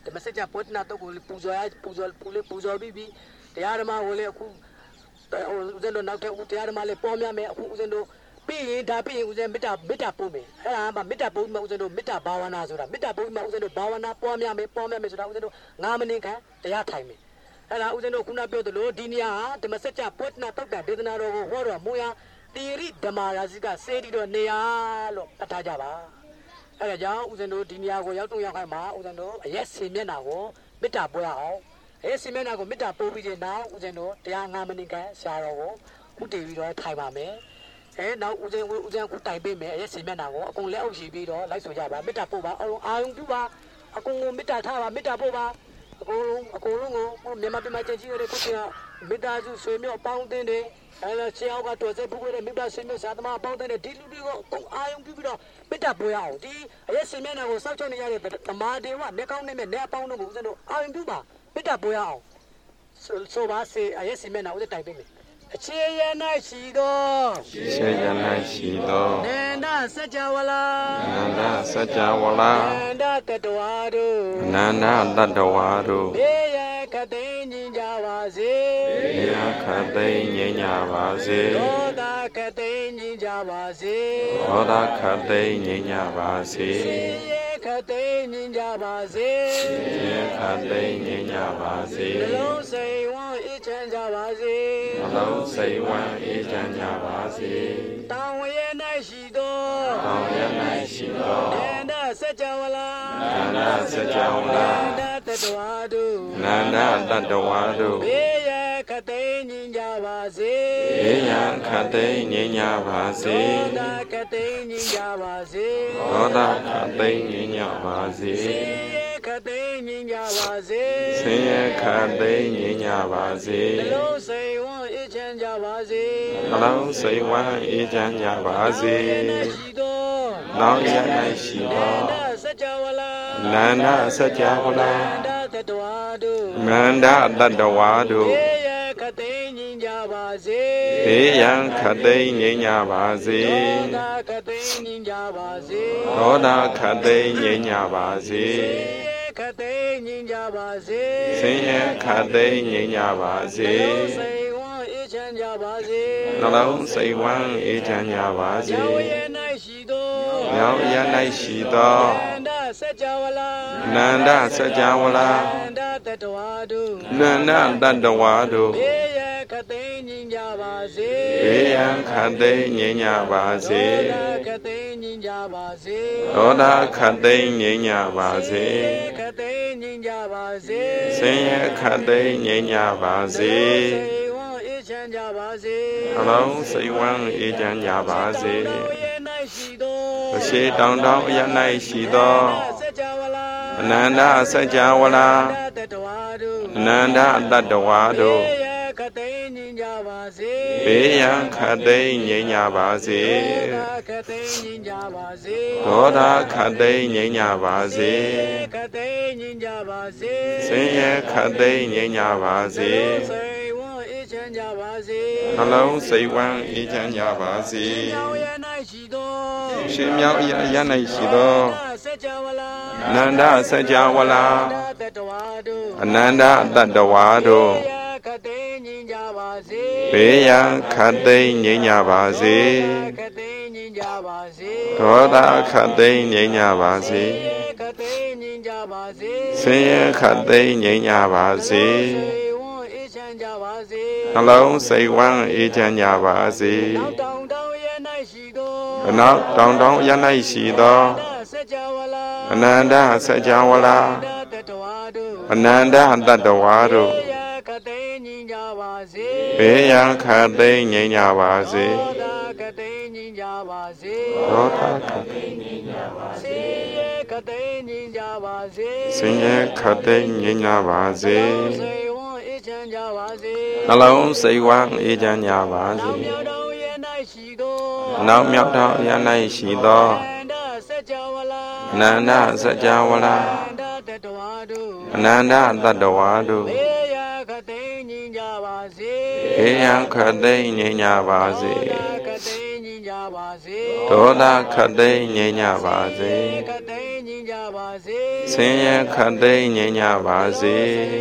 ဓမ္မစကြာပွတ်နာတော့ကိုပူဇော်ပြီးတရားဓမ္မကိုလည်းအခုဦးဇင်းတို့နောက်ထပ်တရားဓမ္မလေးပေါ်များမယ်အခုဦးဇင်းတို့ပြီးရင်ဦးဇင်းမေတ္တာပို့မယ်အဲ့ဒါမှမေတ္တာပို့မှဦးဇင်းတို့မေတ္တာဘာဝနာဆိုတာမေတ္တာပို့မှဦးဇင်းတို့ဘာဝနာပေါ်များမယ်ဆိုတာဦးဇင်းတို့9မိနစ်ခန့်တရားထိုင်မယ်အဲ့ဒါဦးဇင်းတို့ခုနပြောသလိုဒီနေရာဟာဓမ္မစကြာပွတ်နာတော့ဒေသနာတော်ကိုဟောတော်မူရာတိရိဓမ္မရာဇိကစေတီတော်နေရာလို့အထားကြပါအဲ့ဒါကြောင့်ဦးဇင်းတို့ဒီနေရာကိုရောက်တော့ရောက်ခိုင်းမှာဦးဇင်းတို့အရက်စင်မျက်နှာကိုမေတ္တာပို့ရအောင်အရက်စင်မျက်နှာကိုမေတ္တာပို့ပြီးတဲ့နောက်ဦးဇင်းတို့တရား9မိနစ်ခန့်ဆရာတော်ကိုဥတည်ပြီးတော့ထိုင်ပါမယ်နောက်ဦးဇင်းကိုတိုင်ပေးမယ်အရက်စင်မျက်နှာကိုအကုန်လက်အုပ်ရှိပြီးတော့လိုက်ဆိုကြပါမေတ္တာပို့ပါအာယုံပြုပါအကုန်ကိုမေတ္တာထားပါမေတ္တာပို့ပါအကုန်လုံးကိုမြန်မာပြည်မှာကျင့်ကြရတဲ့ကိုယ်ကမေတ္တာစုဆွေမျိုးအပေါင်းအသင်းတွေအဲ့ဒါဆရာကတော်စက်ဖူးခဲ့တဲ့မေတ္တာဆွေမျိုးစာသမားအပေါင်းအသင်းတွေဒီလူတွေကိုအကုန်အာယုံပြုပြီးတော့မေတ္တာပို့ရအောင်ဒီအရက်စင်မျက်နှာကိုစောင့်ချနေရတဲ့ဓမ္မဒေဝနဲ့ကောင်းနဲ့နဲ့အပေါင်းတို့ကိုဦးဇင်းတို့အာယုံပြုပါမေတ္တာပို့ရအောင်ဆိုပါစေအရက်စင်မျက်နှာဦးဇင်းတိုင်ပေးမယ်အခြေရ၌ရှိသောအခြေရ၌ရှိသောနန္ဒစัจ java လာနန္ဒစัจ java လာနန္ဒတတဝါတို့နန္ဒတတဝါတို့ဘေးရခသိဉ္ဉ္ကြပါစေဘေးရခသိဉ္ဉ္ကြပါစေဒေါသခသိဉ္ဉ္ကြပါစေဒေါသခသိဉ္ဉ္ကြပါစေခသိဉ္ဉ္ကြပါစေခသိဉ္ဉ္ကြပါစေနှလုံးစိမ်ဝန်းအေးချမ်းကြပါစေနှလုံးစိမ်ဝန်းအေးချမ်းကြပါစေတောင်ရ၌ရှိသောတောင်ရ၌ရှိသောနန္ဒစัจ java လာနန္ဒစัจ java လာနန္ဒတတဝါတို့နန္ဒတတဝါတို့ဘေးရခသိဉ္ဉ္ကြပါစေဘေးရခသိဉ္ဉ္ကြပါစေဒေါသခသိဉ္ဉ္ကြပါစေဒေါသခသိဉ္ဉ္ကြပါစေခသိဉ္ဉ္ကြပါစေဆင်းရဲခသိဉ္ဉ္ကြပါစေနှလုံးစိမ်ဝန်းအေးချမ်းကြပါစေနှလုံးစိမ်ဝန်းအေးချမ်းကြပါစေနောင်ရ၌ရှိသောနန္ဒစัจ java လာနန္ဒစัจ java လာနန္ဒတတဝါတို့နန္ဒတတဝါတို့ဘေးရခသိဉ္ဉ္ကြပါစေဘေးရန်ခသိဉ္ဉ္ကြပါစေဒေါသခသိဉ္ဉ္ကြပါစေဒေါသခသိဉ္ဉ္ပါစေခသိဉ္ကြပါစေဆင်းရဲခသိဉ္ကြပါစေစိတ်ဝန်းအေးချမ်းကြပါစေနှလုံးစိတ်ဝန်းအေးချမ်းကြပါစေမြောက်ရ၌ရှိသောမြောက်ရ၌ရှိသောနန္ဒစัจ java လာနန္ဒစัจ java လာနန္ဒတတဝါတို့နန္ဒတတဝါတို့ဘေးရခသိဉ္ကြပါစေဘေးရန်ခသိဉ္ကြပါစေခသိဉ္ကြပါစေဒေါသခသိဉ္ကြပါစေခသိဉ္ကြပါစေဆင်းရဲခသိဉ္ကြပါစေအေးချမ်းကြပါစေနှလုံးစိတ်ဝမ်းအေးချမ်းကြပါစေအရှိတောင်တောင်အရ၌ရှိသောအနန္တစัจ java လာအနန္တတတဝါတို့ခသိဉ္ကြပါစေဘေးရန်ခသိဉ္ကြပါစေခသိဉ္ကြပါစေဒေါသခသိဉ္ကြပါစေခသိဉ္ကြပါစေဆင်းရဲခသိဉ္ကြပါစေကြပါစေနှလုံးစိတ်ဝမ်းအေးချမ်းကြပါစေမြောက်ရ၌ရှိသောရှင်မြောက်ရ၌ရှိသောစัจ java လာနန္ဒစัจ java လာတတဝါတို့အနန္တတတဝါတို့ခသိဉ္ကြပါစေဘေးရန်ခသိဉ္ကြပါစေခသိဉ္ကြပါစေဒေါသခသိဉ္ကြပါစေခသိဉ္ကြပါစေဆင်းရဲခသိဉ္ကြပါစေကြပါစေနှလုံးစိတ်ဝမ်းအေးချမ်းကြပါစေနောက်တောင်တောင်ရ၌ရှိသောနောက်တောင်တောင်ရ၌ရှိသောစัจ java လာအနန္တစัจ java လာတတဝါတို့အနန္တတတဝါတို့ဘေးရခသိဉ္ကြပါစေဘေးရန်ခသိဉ္ကြပါစေဒေါသခသိဉ္ကြပါစေဒေါသခသိဉ္ကြပါစေခသိဉ္ကြပါစေဆင်းရဲခသိဉ္ကြပါစေကြပါစေနှလုံးစိတ်ဝမ်းအေးချမ်းကြပါစေနောက်မြောက်တော်ရ၌ရှိသောနောက်မြောက်တော်ရ၌ရှိသောနန္ဒစัจ java လာနန္ဒစัจ java လာနန္ဒတတဝါတို့အနန္တတတဝါတို့ဘေးရခသိဉ္ကြပါစေဘေးရန်ခသိဉ္ကြပါစေခသိဉ္ကြပါစေဒေါသခသိဉ္ကြပါစေခသိဉ္ကြဆင်းရဲခတ်သိမ်းငြိမ်းကြပါစေ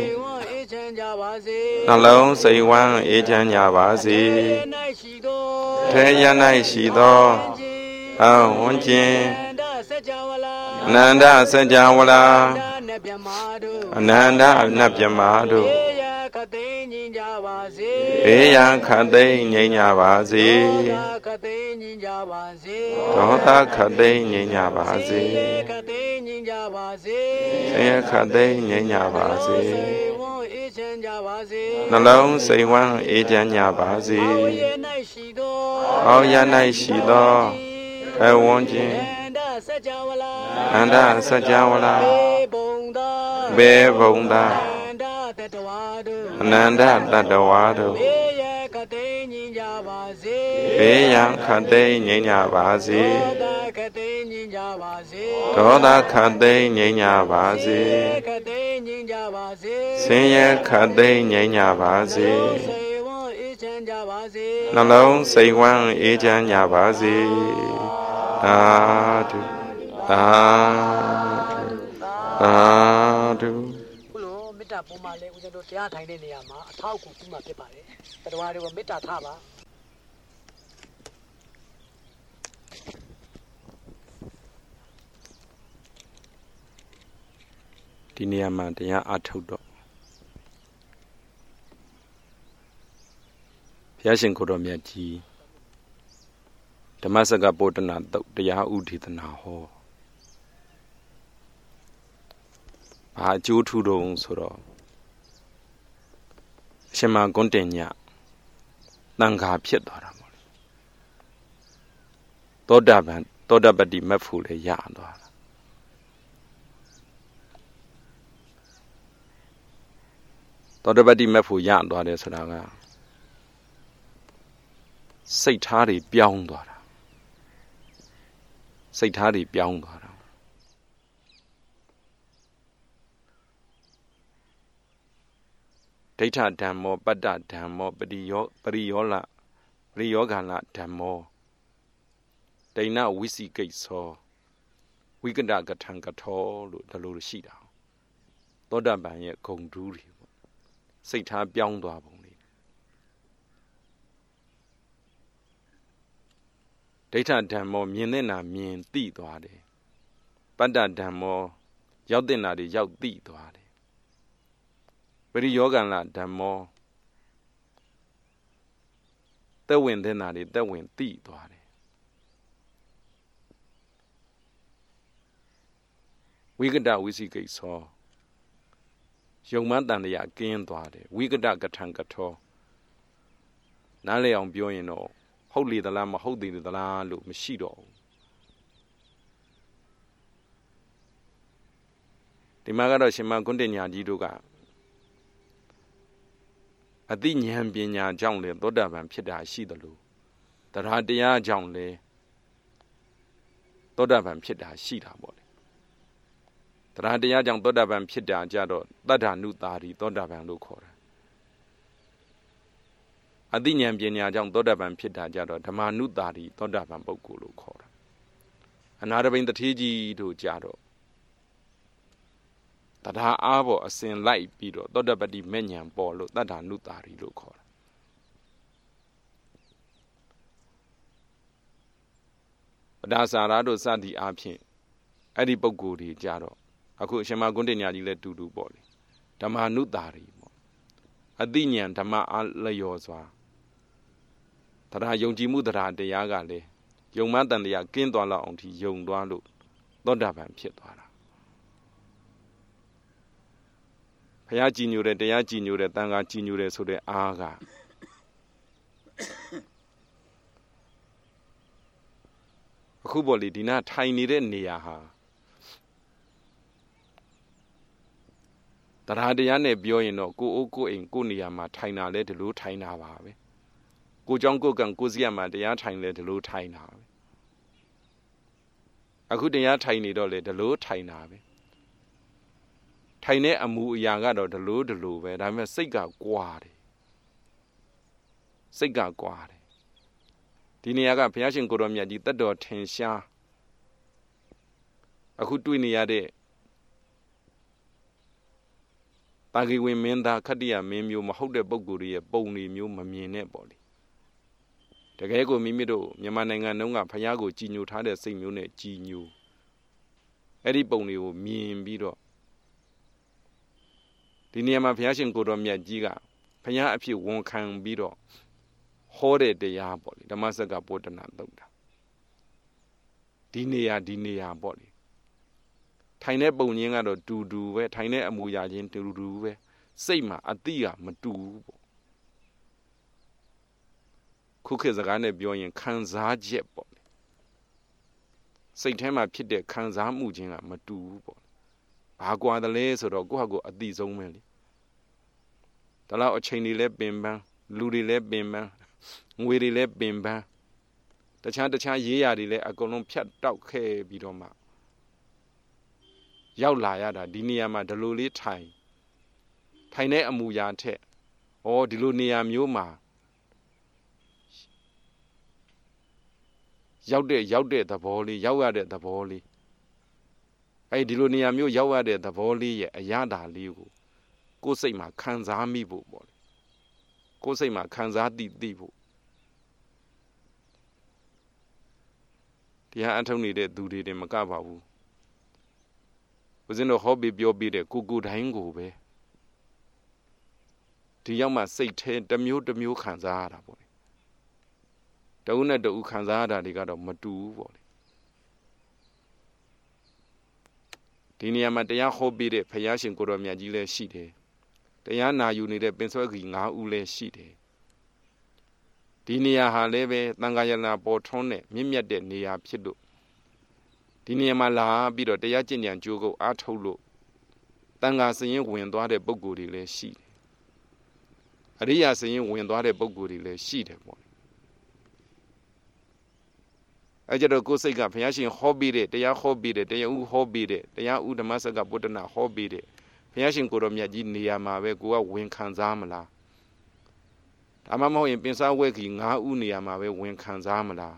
နှလုံးစိတ်ဝမ်းအေးချမ်းကြပါစေထဲရ၌ရှိသောအဝန်းကျင်အနန္တစัจ java လာအနန္တနတ်မြမာတို့ဘေးရန်ခတ်သိမ်းငြိမ်းကြပါစေဒေါသခတ်သိမ်းငြိမ်းကြပါစေဆင်းရဲခတ်သိမ်းငြိမ်းကြပါစေနှလုံးစိတ်ဝမ်းအေးချမ်းကြပါစေအောက်ရ၌ရှိသောအဝန်းကျင်အန္တစัจ java လာဘေးဘုံသာအနန္တတတဝါတို့ဘေးရန်ခတ်သိမ်းငြိမ်းကြပါစေဒေါသခတ်သိမ်းငြိမ်းကြပါစေဆင်းရဲခတ်သိမ်းငြိမ်းကြပါစေနှလုံးစိတ်ဝမ်းအေးချမ်းကြပါစေသာဓုသာဓုသာဓုမေတ္တာပုံမှန်လေးဦးဇင်းတို့တရားထိုင်တဲ့နေရာမှာအထောက်အကူပြုမှာဖြစ်ပါတယ်။တရားတွေကိုမေတ္တာထားပါဒီနေရာမှာတရားအထုတ်တော့ဘုရားရှင်ကိုယ်တော်မြတ်ကြီးဓမ္မစကပောတနာတုတ်တရားဥဒေသနာဟောဘာအကျိုးထူတော့ဆိုတော့အရှင်မဂွန်းတင်ညတန်ခါဖြစ်သွားတာပေါ့လေသောတာပတ္တိမက်ဖို့လည်းရသွားတာသောတာပတ္တိမက်ဖို့ရသွားတယ်ဆိုတာကစိတ်ထားတွေပြောင်းသွားတာစိတ်ထားတွေပြောင်းသွားတာဒိဋ္ဌဓမ္မောပတ္တဓမ္မောပရိယောဂလဓမ္မောဒိဏဝိစီကိသောဝိကတကထံကထောလို့ဒါလိုရှိတာသောတာပန်ရဲ့ဂုဏ်ဓုတွေပေါ့စိတ်ထားပြောင်းသွားပုံလေးဒိဋ္ဌဓမ္မောမြင်တဲ့နာမြင်သိသွားတယ်ပတ္တဓမ္မောရောက်တဲ့နာတွေရောက်သိသွားတယ်ပရိယောဂလဓမ္မောသက်ဝင်တဲ့နာတွေသက်ဝင်သိသွားတယ်ဝိကတဝိသိကိသောယုံမှန်တန်တရားကင်းသွားတယ်ဝိကတကထံကထောနားလည်အောင်ပြောရင်တော့ဟုတ်လေသလားမဟုတ်သေးသလားလို့မရှိတော့ဘူးဒီမှာကတော့ရှင်မဂွန်းတင်ညာကြီးတို့ကအသိဉာဏ်ပညာကြောင့်လေသောတာပန်ဖြစ်တာရှိသလိုတရားတရားကြောင့်လေသောတာပန်ဖြစ်တာရှိတာပေါ့လေတရားတရားကြောင့်သောတာပန်ဖြစ်တာကြတော့တတ္ထာနုတာရီသောတာပန်လို့ခေါ်တာအသိဉာဏ်ပညာကြောင့်သောတာပန်ဖြစ်တာကြတော့ဓမ္မနုတာရီသောတာပန်ပုဂ္ဂိုလ်လို့ခေါ်တာအနာတပိန်တထေးကြီးတို့ကြတော့တရားအားပေါ်အစဉ်လိုက်ပြီးတော့သောတပတ္တိမဲ့ဉဏ်ပေါ်လို့တတ္ထာနုတာရီလို့ခေါ်တာပဒါစာရတို့စသည်အားဖြင့်အဲ့ဒီပုဂ္ဂိုလ်တွေကြတော့အခုအရှင်မဂွန်းတင်ညာကြီးလည်းတူတူပေါ့လေဓမ္မနုတာရီပေါ့အသိဉာဏ်ဓမ္မအားလျော်စွာတရားယုံကြည်မှုတရားကလည်းယုံမှန်တန်တရားကင်းသွားလောက်အောင်ထိယုံသွားလို့သောတာပန်ဖြစ်သွားတာဘုရားကြည်ညိုတဲ့တရားကြည်ညိုတဲ့တန်ခါကြည်ညိုတဲ့ဆိုတဲ့အားကအခုပေါ်လေဒီနာထိုင်နေတဲ့နေရာဟာတရားနဲ့ပြောရင်တော့ကိုအိုးကိုအိမ်ကိုနေရာမှာထိုင်တာလဲဒီလိုထိုင်တာပါပဲကိုเจ้าကိုကံကိုစီရမှာတရားထိုင်လဲဒီလိုထိုင်တာပဲအခုတရားထိုင်နေတော့လေဒီလိုထိုင်တာပဲထိုင်တဲ့အမူအရာကတော့ဒီလိုပဲဒါပေမဲ့စိတ်ကကွာတယ်စိတ်ကကွာတယ်ဒီနေရာကဘုရားရှင်ကိုယ်တော်မြတ်ကြီးတတ်တော်ထင်ရှားအခုတွေ့နေရတဲ့တာဂီဝင်မင်းသားခတ္တိယမင်းမျိုးမဟုတ်တဲ့ပုဂ္ဂိုလ်တွေရဲ့ပုံတွေမျိုးမမြင်နဲ့ပေါ့လေတကယ်ကိုမိမိတို့မြန်မာနိုင်ငံတုန်းကဖယားကိုကြည်ညိုထားတဲ့စိတ်မျိုးနဲ့ကြည်ညိုအဲ့ဒီပုံတွေကိုမြင်ပြီးတော့ဒီနေရာမှာဘုရားရှင်ကိုတော်မြတ်ကြီးကဘုရားအဖြစ်ဝန်ခံပြီးတော့ဟောတဲ့တရားပေါ့လေဓမ္မစက္ကပဋ္ဌနာသုတ်တာဒီနေရာပေါ့လေထိုင်တဲ့ပုံချင်းကတော့တူတူပဲထိုင်တဲ့အမူအရာချင်းတူတူပဲစိတ်မှာအတိကမတူဘူးပေါ့ခုခေတ်စကားနဲ့ပြောရင်ခံစားချက်ပေါ့လေစိတ်ထဲမှာဖြစ်တဲ့ခံစားမှုချင်းကမတူဘူးပေါ့ဘာကွာတယ်လဲဆိုတော့ကိုယ့်ဟာကိုယ်အတိဆုံးပဲလေဒါလောက်အချိန်တွေလည်းပင်ပန်းလူတွေလည်းပင်ပန်းငွေတွေလည်းပင်ပန်းတခြားရေးရာတွေလည်းအကုန်လုံးဖြတ်တောက်ခဲ့ပြီးတော့မှရောက်လာရတာဒီနေရာမှာဒီလိုလေးထိုင်တဲ့အမူအရာထက်ဒီလိုနေရာမျိုးမှာရောက်တဲ့သဘောလေးရောက်ရတဲ့သဘောလေးဒီလိုနေရာမျိုးရောက်ရတဲ့သဘောလေးရဲ့အရသာလေးကိုယ်စိတ်မှာခံစားမိဖို့ပေါ့လေကိုယ်စိတ်မှာခံစားသိဖို့တရားအထုတ်နေတဲ့သူတွေတင်မကပါဘူးဦးဇင်းတို့ဟောပြီးပြောပြီးတဲ့ကိုတိုင်းကိုပဲဒီရောက်မှစိတ်ထဲတစ်မျိုးခံစားရတာပေါ့လေတဦးနဲ့တဦးခံစားရတာတွေကတော့မတူဘူးပေါ့လေဒီနေရာမှာတရားဟောပြီးတဲ့ဘုရားရှင်ကိုတော်မြတ်ကြီးလည်းရှိတယ်တရားနာယူနေတဲ့ပင်စွဲကြီး9ဦးလည်းရှိတယ်ဒီနေရာဟာလည်းပဲသံဃာယနာပေါ်ထွန်းတဲ့မြင့်မြတ်တဲ့နေရာဖြစ်လို့ဒီနေရာမှာလာပြီးတော့တရားကျင့်ကြံကြိုးကုပ်အားထုတ်လို့သံဃာစရင်ဝင်သွားတဲ့ပုဂ္ဂိုလ်တွေလည်းရှိတယ်အရိယာစရင်ဝင်သွားတဲ့ပုဂ္ဂိုလ်တွေလည်းရှိတယ်ပေါ့ကြတော့ကိုယ်စိတ်ကဘုရားရှင်ဟောပြီးတဲ့တရားဟောပြီးတဲ့တရားဥဟောပြီးတဲ့တရားဥဓမ္မစက္ကပဋ္ဌနာဟောပြီးတဲ့ဘုရားရှင်ကိုတော်မြတ်ကြီးနေရာမှာပဲကိုကဝင်ခံစားမလားဒါမှမဟုတ်ရင်ပင်စားဝဲကြီး9ဦးနေရာမှာပဲဝင်ခံစားမလား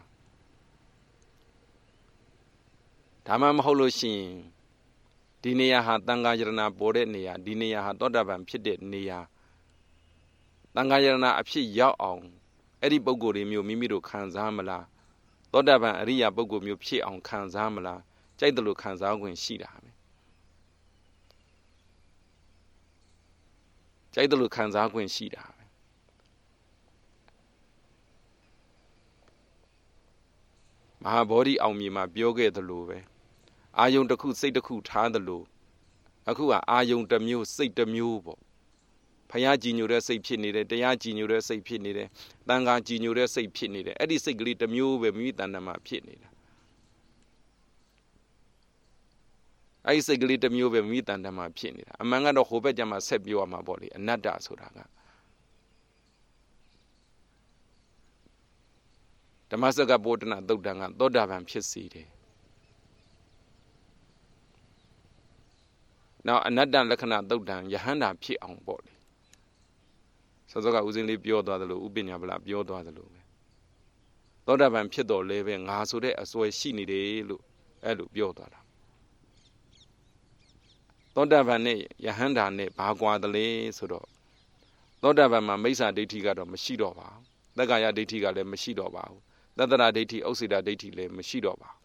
ဒါမှမဟုတ်လို့ရှိရင်ဒီနေရာဟာတန်ခါယရဏပေါ်တဲ့နေရာဒီနေရာဟာသောတာပန်ဖြစ်တဲ့နေရာတန်ခါယရဏအဖြစ်ရောက်အောင်အဲ့ဒီပုဂ္ဂိုလ်တွေမျိုးမိမိတို့ခံစားမလားသောတာပန်အရိယာပုဂ္ဂိုလ်မျိုးဖြစ်အောင်ခံစားမလားကြိုက်တယ်လို့ခံစားခွင့်ရှိတာပဲကြိုက်တယ်လို့ခံစားခွင့်ရှိတာပဲမဟာဗောဓိအောင်မြေမှာပြောခဲ့သလိုပဲအာယုံတစ်ခုစိတ်တစ်ခုထားသလိုအခုကအာယုံတစ်မျိုးစိတ်တစ်မျိုးပေါ့ဖယားကြည်ညိုတဲ့စိတ်ဖြစ်နေတယ်တရားကြည်ညိုတဲ့စိတ်ဖြစ်နေတယ်တန်ခါကြည်ညိုတဲ့စိတ်ဖြစ်နေတယ်အဲ့ဒီစိတ်ကလေးတစ်မျိုးပဲမိမိတဏ္ဍာမှာဖြစ်နေတာအဲ့ဒီစိတ်ကလေးတစ်မျိုးပဲမိမိတဏ္ဍာမှာဖြစ်နေတာအမှန်ကတော့ဟိုဘက်ကျမှဆက်ပြောရမှာပေါ့လေအနတ္တဆိုတာကဓမ္မစက္ကပဋ္ဌနာသုတ်တံကသောတာပန်ဖြစ်စေတယ်နောက်အနတ္တလက္ခဏာသုတ်တံယဟန္တာဖြစ်အောင်ပေါ့လေစောစောကဦးဇင်းလေးပြောသွားသလိုဥပညာဗလာပြောသွားသလိုပဲသောတာပန်ဖြစ်တော်လဲပဲငါဆိုတဲ့အစွဲရှိနေတယ်လို့အဲ့လိုပြောသွားတာသောတာပန်နဲ့ယဟန္တာနဲ့ဘာကွာတယ်လဲဆိုတော့သောတာပန်မှာမိစ္ဆာဒိဋ္ဌိကတော့မရှိတော့ပါဘူးသက္ကာယဒိဋ္ဌိကလည်းမရှိတော့ပါဘူးသတ္တရဒိဋ္ဌိဥစ္စေတဒိဋ္ဌိလည်းမရှိတော့ပါဘူး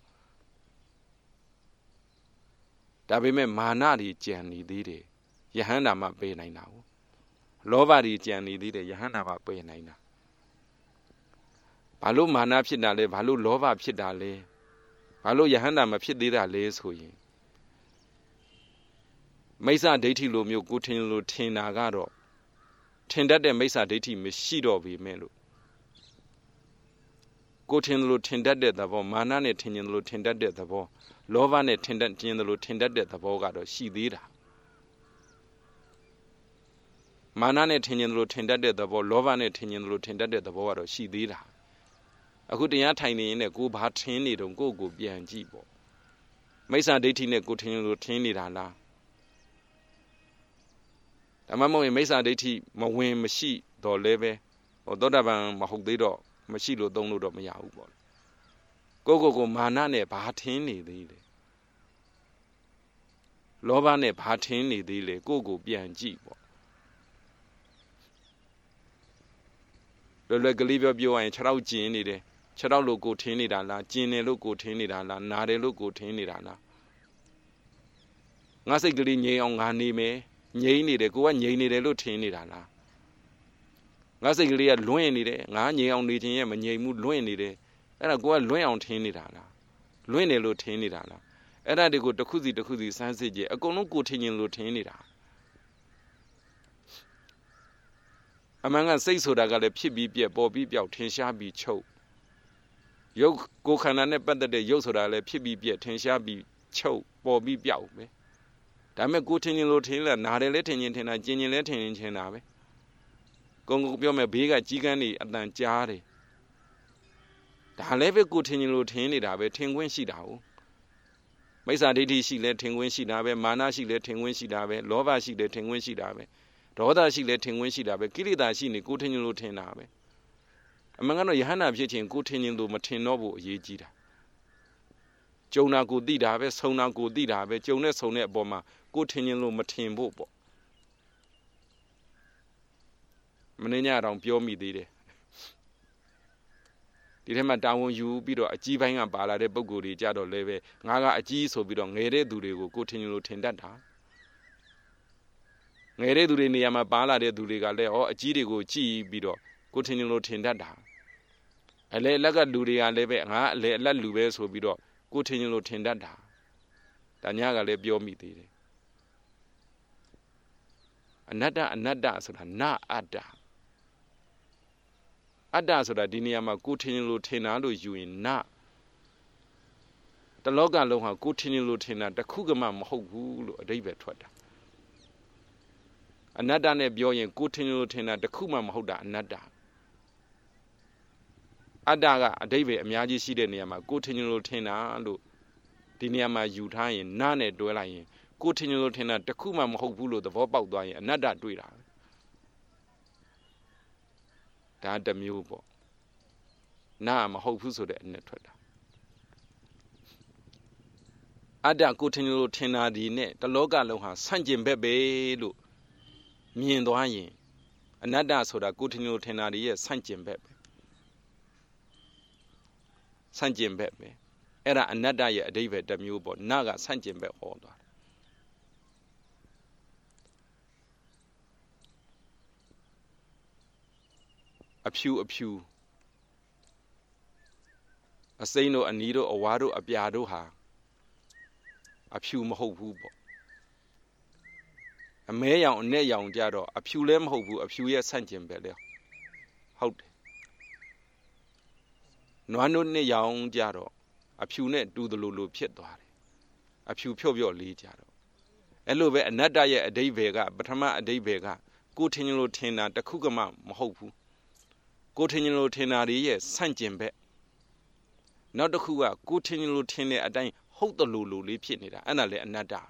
ဒါပေမဲ့မာနတွေကြံနေသေးတယ်ယဟန္တာမှပယ်နိုင်တာကိုလောဘတွေကြံနေသေးတယ်ယဟန္တာမှပယ်နိုင်တာဘာလို့မာနဖြစ်တာလဲဘာလို့လောဘဖြစ်တာလဲဘာလို့ယဟန္တာမဖြစ်သေးတာလဲဆိုရင်မိစ္ဆာဒိဋ္ဌိလိုမျိုးကိုထင်လို့ထင်တာကတော့ထင်တတ်တဲ့မိစ္ဆာဒိဋ္ဌိမရှိတော့ပေမဲ့လို့ကိုထင်လို့ထင်တတ်တဲ့သဘောမာနနဲ့ထင်လို့ထင်တတ်တဲ့သဘောလောဘနဲ့ထင်လို့ထင်တတ်တဲ့သဘောကတော့ရှိသေးတာမာနနဲ့ထင်လို့ထင်တတ်တဲ့သဘောလောဘနဲ့ထင်လို့ထင်တတ်တဲ့သဘောကတော့ရှိသေးတာအခုတရားထိုင်နေရင်လည်းကိုဘာထင်နေတုံးကိုပြန်ကြည့်ပေါ့မိစ္ဆာဒိဋ္ဌိနဲ့ကိုထင်လို့ထင်နေတာလားဒါမှမဟုတ်ရင်မိစ္ဆာဒိဋ္ဌိမဝင်မရှိတော့လဲပဲသောတာပန်မဟုတ်သေးတော့မရှိလို့သုံးလို့တော့မရဘူးပေါ့ကိုမာနနဲ့ဘာထင်းနေသေးလဲလောဘနဲ့ဘာထင်းနေသေးလဲကိုယ့်ကိုပြန်ကြည့်ပေါ့လွယ်ကလေးပြောရရင်6ရောက်ကျင်နေတယ်6ရောက်လို့ကိုထင်းနေတာလားကျင်တယ်လို့ကိုထင်းနေတာလားနာတယ်လို့ကိုထင်းနေတာလားငါစိတ်ကလေးငြိမ်အောင်ငါနေမယ်ငြိမ်နေတယ်ကိုကငြိမ်နေတယ်လို့ထင်းနေတာလားငါစိတ်ကလေးကလွင့်နေတယ်ငါငြိမ်အောင်နေခြင်းရဲ့မငြိမ်မှုလွင့်နေတယ်အဲ့ဒါကိုကလွင့်အောင်ထင်းနေတာလားလွင့်တယ်လို့ထင်းနေတာလားအဲ့ဒါတွေကိုတစ်ခုစီစမ်းစစ်ကြည့်အကုန်လုံးကိုထင်းခြင်းလို့ထင်းနေတာအမှန်ကစိတ်ဆိုတာကလည်းဖြစ်ပြီးပြက်ပေါ်ပြီးပြောက်ထင်ရှားပြီးချုပ်ရုပ်ကိုယ်ခန္ဓာနဲ့ပတ်သက်တဲ့ရုပ်ဆိုတာလည်းဖြစ်ပြီးပြက်ထင်ရှားပြီးချုပ်ပေါ်ပြီးပြောက်ပဲဒါပေမဲ့ကိုထင်ခြင်းလို့ထင်လာနာတယ်လည်းထင်ခြင်းထင်တာကျင်ခြင်းလည်းထင်ခြင်းထင်တာပဲကိုပြောမယ်ဘေးကကြီးကန်းနေအတန်ကြားတယ်ဒါလည်းပဲကိုထင်ခြင်းလို့ထင်နေတာပဲထင်ခွင့်ရှိတာဟုတ်မိစ္ဆာဒိဋ္ဌိရှိလဲထင်ခွင့်ရှိတာပဲမာနရှိလဲထင်ခွင့်ရှိတာပဲလောဘရှိလဲထင်ခွင့်ရှိတာပဲဒေါသရှိလဲထင်ခွင့်ရှိတာပဲကိလေသာရှိနေကိုထင်ခြင်းလို့ထင်တာပဲအမှန်ကတော့ယဟန္တာဖြစ်ခြင်းကိုထင်ခြင်းလို့မထင်တော့ဘူးအရေးကြီးတာကြုံတာကိုသိတာပဲဆုံတာကိုသိတာပဲကြုံနဲ့ဆုံတဲ့အပေါ်မှာကိုထင်ခြင်းလို့မထင်ဖို့ပေါ့မင်းညတောင်ပြောမိသေးတယ်ဒီထဲမှာတာဝန်ယူပြီးတော့အကြီးပိုင်းကပါလာတဲ့ပုံကိုယ်တွေကြတော့လည်းပဲငါကအကြီးဆိုပြီးတော့ငယ်တဲ့သူတွေကိုကိုထင်ခြင်းလို့ထင်တတ်တာငယ်တဲ့သူတွေနေရာမှာပါလာတဲ့သူတွေကလည်းအကြီးတွေကိုကြည့်ပြီးတော့ကိုထင်ခြင်းလို့ထင်တတ်တာအလေအလက်ကလူတွေကလည်းပဲငါအလေအလက်လူပဲဆိုပြီးတော့ကိုထင်ခြင်းလို့ထင်တတ်တာဒါညကလည်းပြောမိသေးတယ်အနတ္တဆိုတာနာအတ္တအတ္တဆိုတာဒီနေရာမှာကိုထင်လို့ထင်တာလို့ယူရင်နာတလောကလုံးဟာကိုထင်လို့ထင်တာတခုကမှမဟုတ်ဘူးလို့အဓိပ္ပာယ်ထွက်တာအနတ္တနဲ့ပြောရင်ကိုထင်လို့ထင်တာတခုမှမဟုတ်တာအနတ္တအတ္တကအဓိပ္ပာယ်အများကြီးရှိတဲ့နေရာမှာကိုထင်လို့ထင်တာလို့ဒီနေရာမှာယူထားရင်နာနဲ့တွဲလိုက်ရင်ကိုထင်လို့ထင်တာတခုမှမဟုတ်ဘူးလို့သဘောပေါက်သွားရင်အနတ္တတွေ့တာဒါတစ်မျိုးပေါ့နာမဟုတ်ဘူးဆိုတဲ့အနဲ့ထွက်တာအတ္တကိုထင်လို့ထင်တာဒီနဲ့တလောကလုံးဟာဆန့်ကျင်ဘက်ပဲလို့မြင်သွားရင်အနတ္တဆိုတာကိုထင်လို့ထင်တာဒီရဲ့ဆန့်ကျင်ဘက်ပဲဆန့်ကျင်ဘက်ပဲအဲ့ဒါအနတ္တရဲ့အဓိပ္ပာယ်တစ်မျိုးပေါ့နာကဆန့်ကျင်ဘက်ဟောသွားတယ်အဖြူအစိမ့်တို့အနီးတို့အဝါတို့အပြာတို့ဟာအဖြူမဟုတ်ဘူးပေါ့အမဲရောင်အနဲ့ရောင်ကြတော့အဖြူလည်းမဟုတ်ဘူးအဖြူရဲ့ဆန့်ကျင်ဘက်လေဟုတ်တယ်နွားနို့နဲ့ရောင်ကြတော့အဖြူနဲ့တူသလိုဖြစ်သွားတယ်အဖြူဖြော့လေးကြတော့အဲ့လိုပဲအနတ္တရဲ့အဓိပ္ပာယ်ကပထမအဓိပ္ပာယ်ကကိုထင်လို့ထင်တာတခုကမှမဟုတ်ဘူးကိုထင်လို့ထင်တာတွေရဲ့ဆန့်ကျင်ဘက်နောက်တစ်ခုကကိုထင်လို့ထင်တဲ့အတိုင်းဟုတ်တယ်လို့လေးဖြစ်နေတာအဲ့ဒါလည်းအနတ္တ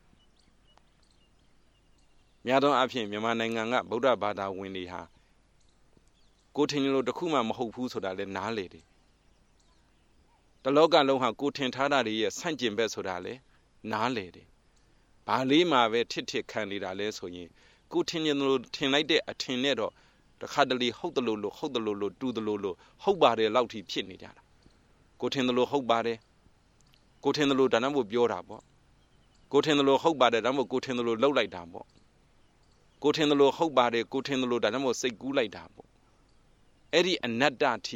များသောအားဖြင့်မြန်မာနိုင်ငံကဗုဒ္ဓဘာသာဝင်တွေဟာကိုထင်လို့တခုမှမဟုတ်ဘူးဆိုတာလည်းနားလေတယ်တလောကလုံးဟာကိုထင်ထားတာတွေရဲ့ဆန့်ကျင်ဘက်ဆိုတာလည်းနားလေတယ်ဘာလေးမှာပဲထစ်ခံနေတာလဲဆိုရင်ကိုထင်လို့ထင်လိုက်တဲ့အထင်နဲ့တော့တခါတလေဟုတ်တယ်လို့တူတယ်လို့ဟုတ်ပါတယ်လောက်ထိဖြစ်နေကြတာကိုထင်တယ်လို့ဟုတ်ပါတယ်ကိုထင်တယ်လို့ဒါနမို့ပြောတာပေါ့ကိုထင်တယ်လို့ဟုတ်ပါတယ်ဒါမို့ကိုထင်တယ်လို့လှုပ်လိုက်တာပေါ့ကိုထင်တယ်လို့ဟုတ်ပါတယ်ကိုထင်တယ်လို့ဒါမို့စိတ်ကူးလိုက်တာပေါ့အဲ့ဒီအနတ္တထိ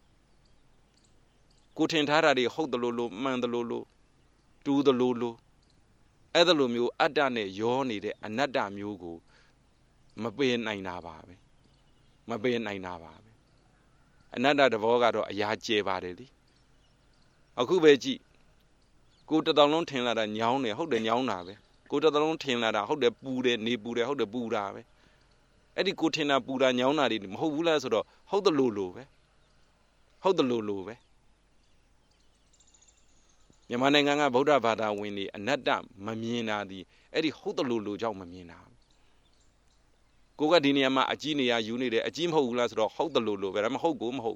ကိုထင်ထားတာတွေဟုတ်တယ်လို့မှန်တယ်လို့တူတယ်လို့အဲ့ဒါလိုမျိုးအတ္တနဲ့ရောနေတဲ့အနတ္တမျိုးကိုမပယ်နိုင်တာပါပဲမပယ်နိုင်တာပါပဲအနတ္တတဘောကတော့အရာကျဲပါတယ်လေအခုပဲကြည့်ကိုတတောင်လုံးထင်လာတာညောင်းတယ်ဟုတ်တယ်ညောင်းတာပဲကိုတတောင်လုံးထင်လာတာဟုတ်တယ်ပူတယ်နေပူတယ်ဟုတ်တယ်ပူတာပဲအဲ့ဒီကိုထင်တာပူတာညောင်းတာတွေမဟုတ်ဘူးလားဆိုတော့ဟုတ်တယ်လို့ပဲဟုတ်တယ်လို့ပဲမြန်မာနိုင်ငံကဗုဒ္ဓဘာသာဝင်တွေအနတ္တမမြင်တာဒီအဲ့ဒီဟုတ်တယ်လို့ကြောင့်မမြင်တာကိုကဒီနေရာမှာအကြီးနေရာယူနေတယ်အကြီးမဟုတ်ဘူးလားဆိုတော့ဟုတ်တယ်လို့ပဲဒါမှမဟုတ်ကိုမဟုတ်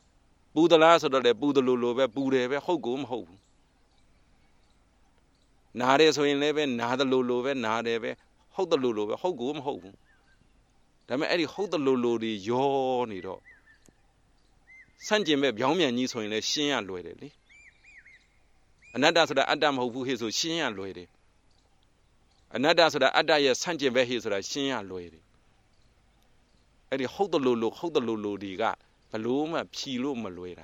ပူသလားဆိုတော့လေပူတယ်လို့ပဲပူတယ်ပဲဟုတ်ကိုမဟုတ်ဘူးနာတယ်ဆိုရင်လည်းပဲနာတယ်လို့ပဲနာတယ်ပဲဟုတ်တယ်လို့ပဲဟုတ်ကိုမဟုတ်ဘူးဒါပေမဲ့အဲ့ဒီဟုတ်တယ်လို့တွေရောနေတော့ဆန့်ကျင်မဲ့ပြောင်းပြန်ကြီးဆိုရင်လည်းရှင်းရလွယ်တယ်လေအနတ္တဆိုတာအတ္တမဟုတ်ဘူးဟေ့ဆိုရှင်းရလွယ်တယ်အနတ္တဆိုတာအတ္တရဲ့ဆန့်ကျင်ဘက်ဟေ့ဆိုတာရှင်းရလွယ်တယ်အဲ့ဒီဟုတ်တယ်လို့တွေကဘလို့မှဖြီလို့မလွယ်တာ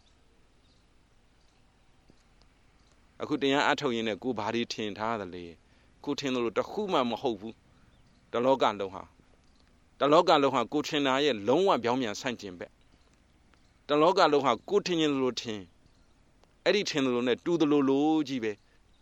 အခုတရားအထုတ်ရင်းနဲ့ကိုဘာတွေထင်ထားသလဲကိုထင်တယ်လို့တခုမှမဟုတ်ဘူးတလောကလုံးဟာကိုထင်တာရဲ့လုံးဝပြောင်းပြန်ဆန့်ကျင်ဘက်တလောကလုံးဟာကိုထင်ရင်လို့ထင်အဲ့ဒီထင်တယ်လို့နဲ့တူတယ်လို့ကြီးပဲ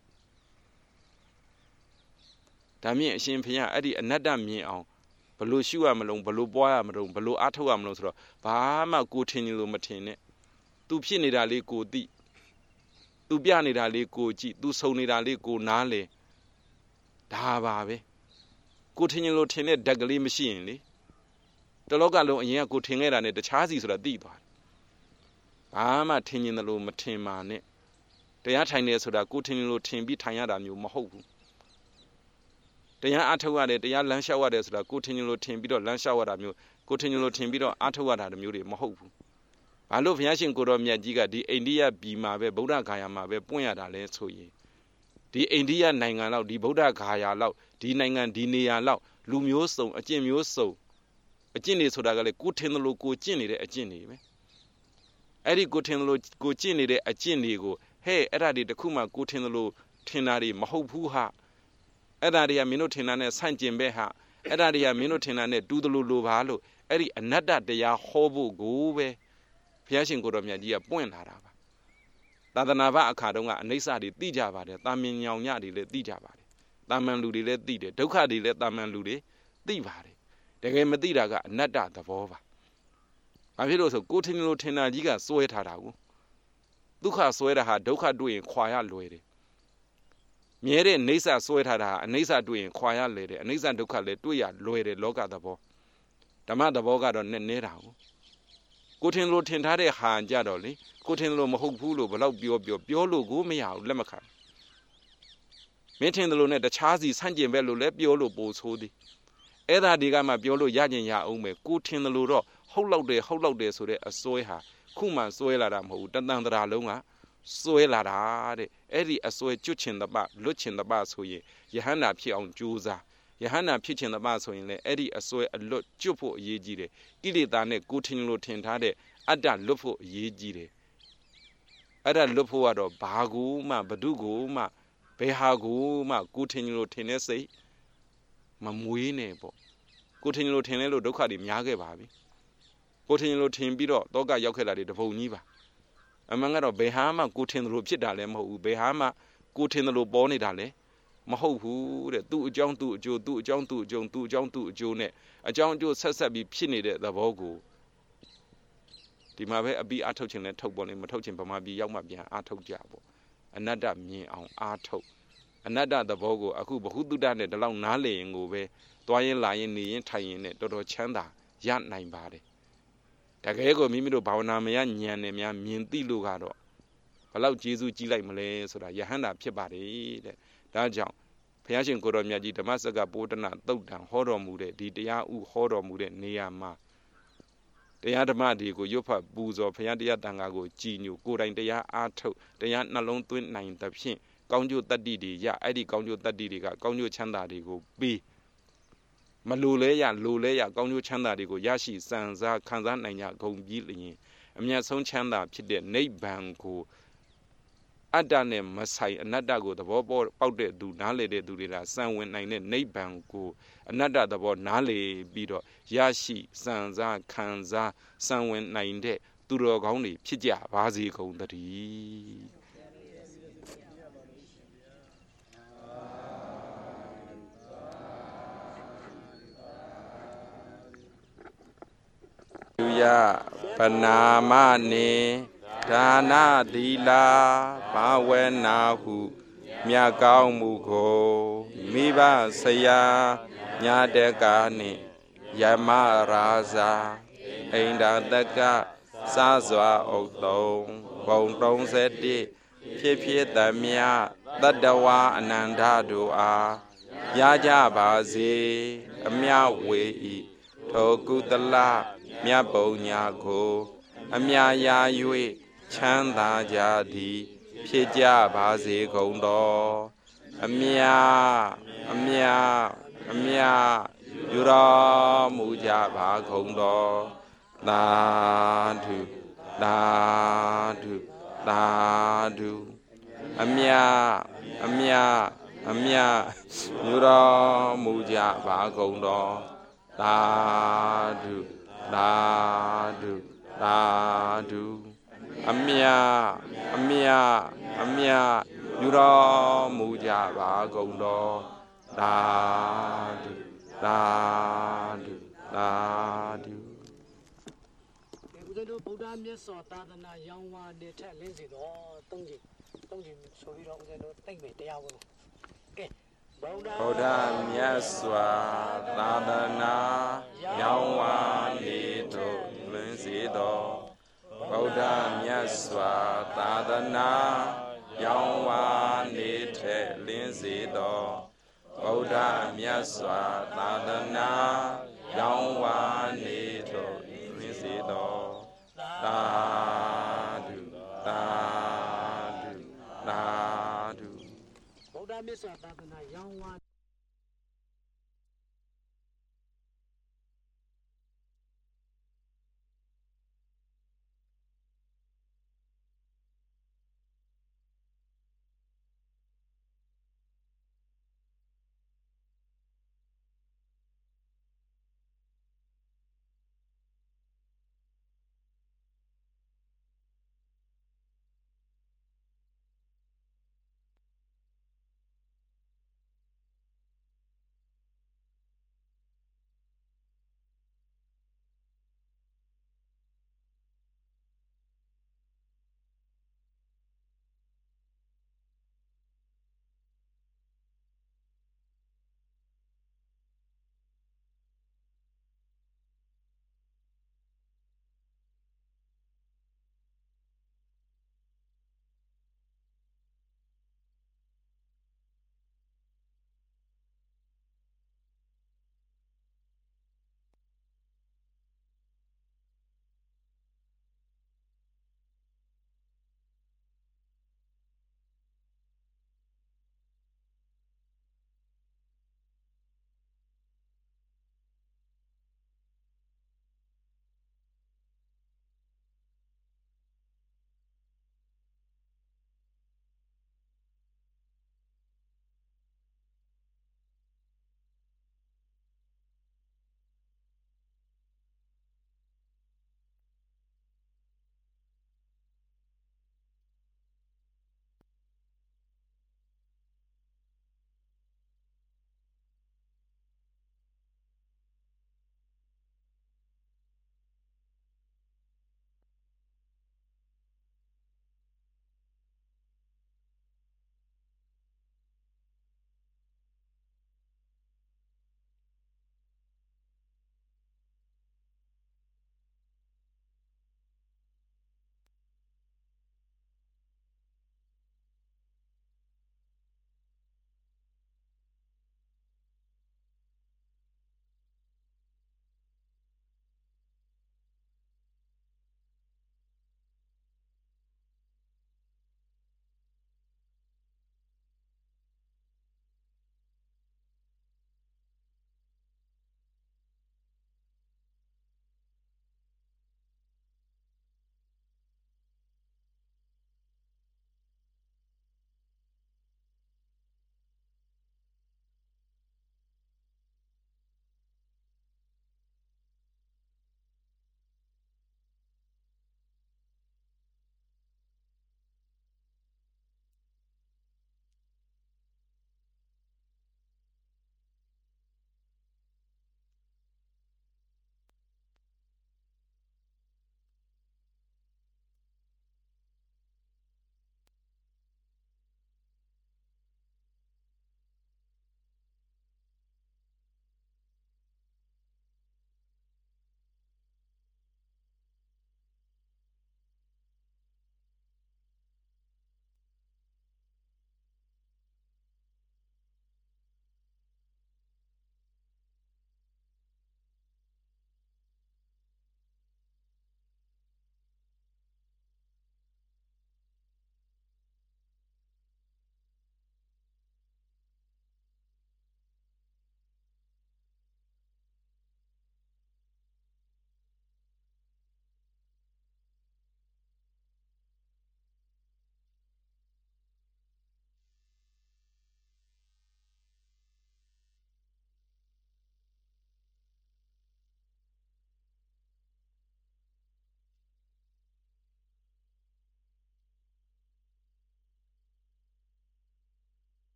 ဒါမြင့်အရှင်ဘုရားအဲ့ဒီအနတ္တမြင်အောင်ဘလို့ရှုရမလို့ဘလို့ပွားရမလို့ဘလို့အားထုတ်ရမလို့ဆိုတော့ဘာမှကိုထင်ရင်လို့မထင်နဲ့သူဖြစ်နေတာလေးကိုသိသူပြနေတာလေးကိုကြည့်သူဆုံနေတာလေးကိုနားလေဒါပါပဲကိုထင်ရင်လို့ထင်တဲ့ဓာတ်ကလေးမရှိရင်လေတလောကလုံးအရင်ကကိုထင်ခဲ့တာနဲ့တခြားစီဆိုတာသိသွားတယ်ဘာမှထင်ရင်လို့မထင်ပါနဲ့တရားထိုင်နေဆိုတာကိုထင်ရင်လို့ထင်ပြီးထိုင်ရတာမျိုးမဟုတ်ဘူးတရားအထုတ်ရတယ်တရားလမ်းလျှောက်ရတယ်ဆိုတာကိုထင်ရင်လို့ထင်ပြီးတော့လမ်းလျှောက်ရတာမျိုးကိုထင်ရင်လို့ထင်ပြီးတော့အထုတ်ရတာမျိုးတွေမဟုတ်ဘူးဘာလို့ဘုရားရှင်ကိုတော်မြတ်ကြီးကဒီအိန္ဒိယပြည်မှာပဲဗုဒ္ဓဂါယာမှာပဲပွင့်ရတာလဲဆိုရင်ဒီအိန္ဒိယနိုင်ငံလောက်ဒီဗုဒ္ဓဂါယာလောက်ဒီနိုင်ငံဒီနေရာလောက်လူမျိုးစုံအကျင့်မျိုးစုံအကျင့်တွေဆိုတာကလေကိုထင်တယ်လို့ကိုကျင့်နေတဲ့အကျင့်တွေပဲအဲ့ဒီကိုထင်တယ်လို့ကိုကျင့်နေတဲ့အကျင့်တွေကိုဟဲ့အဲ့ဒါတွေတခုမှကိုထင်တယ်လို့ထင်တာတွေမဟုတ်ဘူးဟာအဲ့ဒါတွေကမင်းတို့ထင်တာနဲ့ဆန့်ကျင်ပဲဟာအဲ့ဒါတွေကမင်းတို့ထင်တာနဲ့တူတယ်လို့ပါလို့အဲ့ဒီအနတ္တတရားဟောဖို့ကိုပဲဘုရားရှင်ကိုတော်မြတ်ကြီးကပွင့်လာတာပါသာသနာ့ဘအခါတုန်းကအနိစ္စတွေသိကြပါတယ်တာမင်ညောင်ညတွေလည်းသိကြပါတယ်တာမန်လူတွေလည်းသိတယ်ဒုက္ခတွေလည်းတာမန်လူတွေသိပါတယ်တကယ်မသိတာကအနတ္တသဘောပါဘာဖြစ်လို့ဆိုကိုထင်လို့ထင်တာကြီးကစွဲထားတာကိုဒုက္ခစွဲတာဟာဒုက္ခတွေ့ရင်ခွာရလွယ်တယ်မြဲတဲ့အိဋ္ဌစွဲထားတာအနိစ္စတွေ့ရင်ခွာရလေတယ်အနိစ္စဒုက္ခလည်းတွေ့ရလွယ်တယ်လောကသဘောဓမ္မသဘောကတော့နေတာကိုထင်လို့ထင်ထားတဲ့ဟာကြတော့လေကိုထင်လို့မဟုတ်ဘူးလို့ဘယ်တော့ပြောလို့ကိုမရဘူးလက်မခံမင်းထင်တယ်လို့နဲ့တခြားစီဆန့်ကျင်ဘက်လို့လည်းပြောလို့ပို့ဆိုးသည်အဲ့ဒါဒီကမှပြောလို့ရကျင်ရအောင်မယ်ကိုထင်တယ်လို့တော့ဟုတ်လောက်တယ်ဆိုတဲ့အစွဲဟာခုမှစွဲလာတာမဟုတ်ဘူးတန်တရာလုံးကစွဲလာတာတဲ့အဲ့ဒီအစွဲကျွတ်ချင်တပလွတ်ချင်တပဆိုရင်ယဟန္တာဖြစ်အောင်ကြိုးစားယဟန္တာဖြစ်ချင်တပဆိုရင်လည်းအဲ့ဒီအစွဲအလွတ်ကျွတ်ဖို့အရေးကြီးတယ်ကိလေသာနဲ့ကိုထင်လို့ထင်ထားတဲ့အတ္တလွတ်ဖို့အရေးကြီးတယ်အဲ့ဒါလွတ်ဖို့ကတော့ဘာကိုမှဘဒုကိုမှဘယ်ဟာကိုမှကိုထင်လို့ထင်တဲ့စိတ်မမွေးနဲ့ပေါ့ကိုထင်လို့ထင်လဲလို့ဒုက္ခတွေများခဲ့ပါပြီကိုထင်လို့ထင်ပြီးတော့တောကရောက်ခဲ့တာတွေတပုံကြီးပါအမှန်ကတော့ဘယ်ဟာမှကိုထင်တယ်လို့ဖြစ်တာလည်းမဟုတ်ဘူးဘယ်ဟာမှကိုထင်တယ်လို့ပေါ်နေတာလည်းမဟုတ်ဘူးတဲ့သူ့အကြောင်းသူ့အကျိုးသူ့အကြောင်းသူ့အကျိုးသူ့အကြောင်းသူ့အကျိုးနဲ့အကြောင်းအကျိုးဆက်ပြီးဖြစ်နေတဲ့သဘောကိုဒီမှာပဲအပြီးအထုတ်ခြင်းနဲ့ထုတ်ပေါ်နေမထုတ်ခြင်းဗမာပြည်ရောက်မှပြန်အထုတ်ကြပေါ့အနတ္တမြင်အောင်အထုတ်အနတ္တသဘောကိုအခုဘ ഹു တုတ္တနဲ့ဒီလောက်နားလည်ရင်ကိုပဲသွားရင်လာရင်နေရင်ထိုင်ရင်နဲ့တော်တော်ချမ်းသာရနိုင်ပါတယ်တကယ်ကိုမိမိတို့ဘာဝနာမရဉာဏ်နဲ့များမြင်သိလို့ကတော့ဘလောက်ကျေးဇူးကြီးလိုက်မလဲဆိုတာယဟန္တာဖြစ်ပါတယ်တဲ့ဒါကြောင့်ဘုရားရှင်ကိုတော်မြတ်ကြီးဓမ္မစက္ကပိုဒနာသုတ်တံဟောတော်မူတဲ့ဒီတရားဥဟောတော်မူတဲ့နေရာမှာတရားဓမ္မတွေကိုရွတ်ဖတ်ပူဇော်ဘုရားတရားတန်ခါကိုကြည်ညိုကိုယ်တိုင်တရားအားထုတ်တရားနှလုံးသွင်းနိုင်သဖြင့်ကောင်းကျိုးတတ္တိတွေရအဲ့ဒီကောင်းကျိုးတတ္တိတွေကကောင်းကျိုးချမ်းသာတွေကိုပေးမလိုလဲရကောင်းကျိုးချမ်းသာတွေကိုရရှိစံစားခံစားနိုင်ကြဂုဏ်ပြီးလျင်အမြတ်ဆုံးချမ်းသာဖြစ်တဲ့နိဗ္ဗာန်ကိုအတ္တနဲ့မဆိုင်အနတ္တကိုသဘောပေါက်တဲ့သူနားလေတဲ့သူတွေလားစံဝင်နိုင်တဲ့နိဗ္ဗာန်ကိုအနတ္တသဘောနားလေပြီးတော့ရရှိစံစားခံစားစံဝင်နိုင်တဲ့သူတော်ကောင်းတွေဖြစ်ကြပါစေကုန်သတည်းယပနာမနေဒါနသီလာဘာဝနာဟုမြတ်ကောင်းမှုကိုမိဘဆရာညာတကနှင့်ယမရာဇာအိန္ဒတကစစွာဥတုံဘုံ31 ဖြစ်ဖြစ်သမျှတတ္တဝါအနန္တတို့အားရကြပါစေအမြဝေဤထိုကုသလမြတ်ပုံညာကိုအမြရာ၍ချမ်းသာကြသည်ဖြစ်ကြပါစေကုန်တော်အမြအမြအမြယူတော်မူကြပါကုန်တော်သာဓုသာဓုသာဓုအမြအမြအမြယူတော်မူကြပါကုန်တော်သာဓုသာဓုသာဓုအမြအမြအမြယူတော်မူကြပါကုန်တော်သာဓုသာဓုသာဓုဦးဇင်းတို့ဗုဒ္ဓမြတ်စွာသာသနာရောင်းဝါနေထက်လင်းစီတော့၃ချိန်ဆိုပြီးတော့ဦးဇင်းတို့သိမ့်မယ်တရားဝင်ကဲဗုဒ္ဓမြတ်စွာသာသနာရောင်းဝါနေတို့လင်းစီတော့ဗုဒ္ဓမြတ်စွာသာသနာရောင်းဝါနေထက်လင်းစီတော့ဗုဒ္ဓမြတ်စွာသာသနာရောင်းဝါနေတို့လင်းစီတော့သာဓုသာဓုသာဓုဗုဒ္ဓမြတ်စွာသာသနာရောင်းဝါ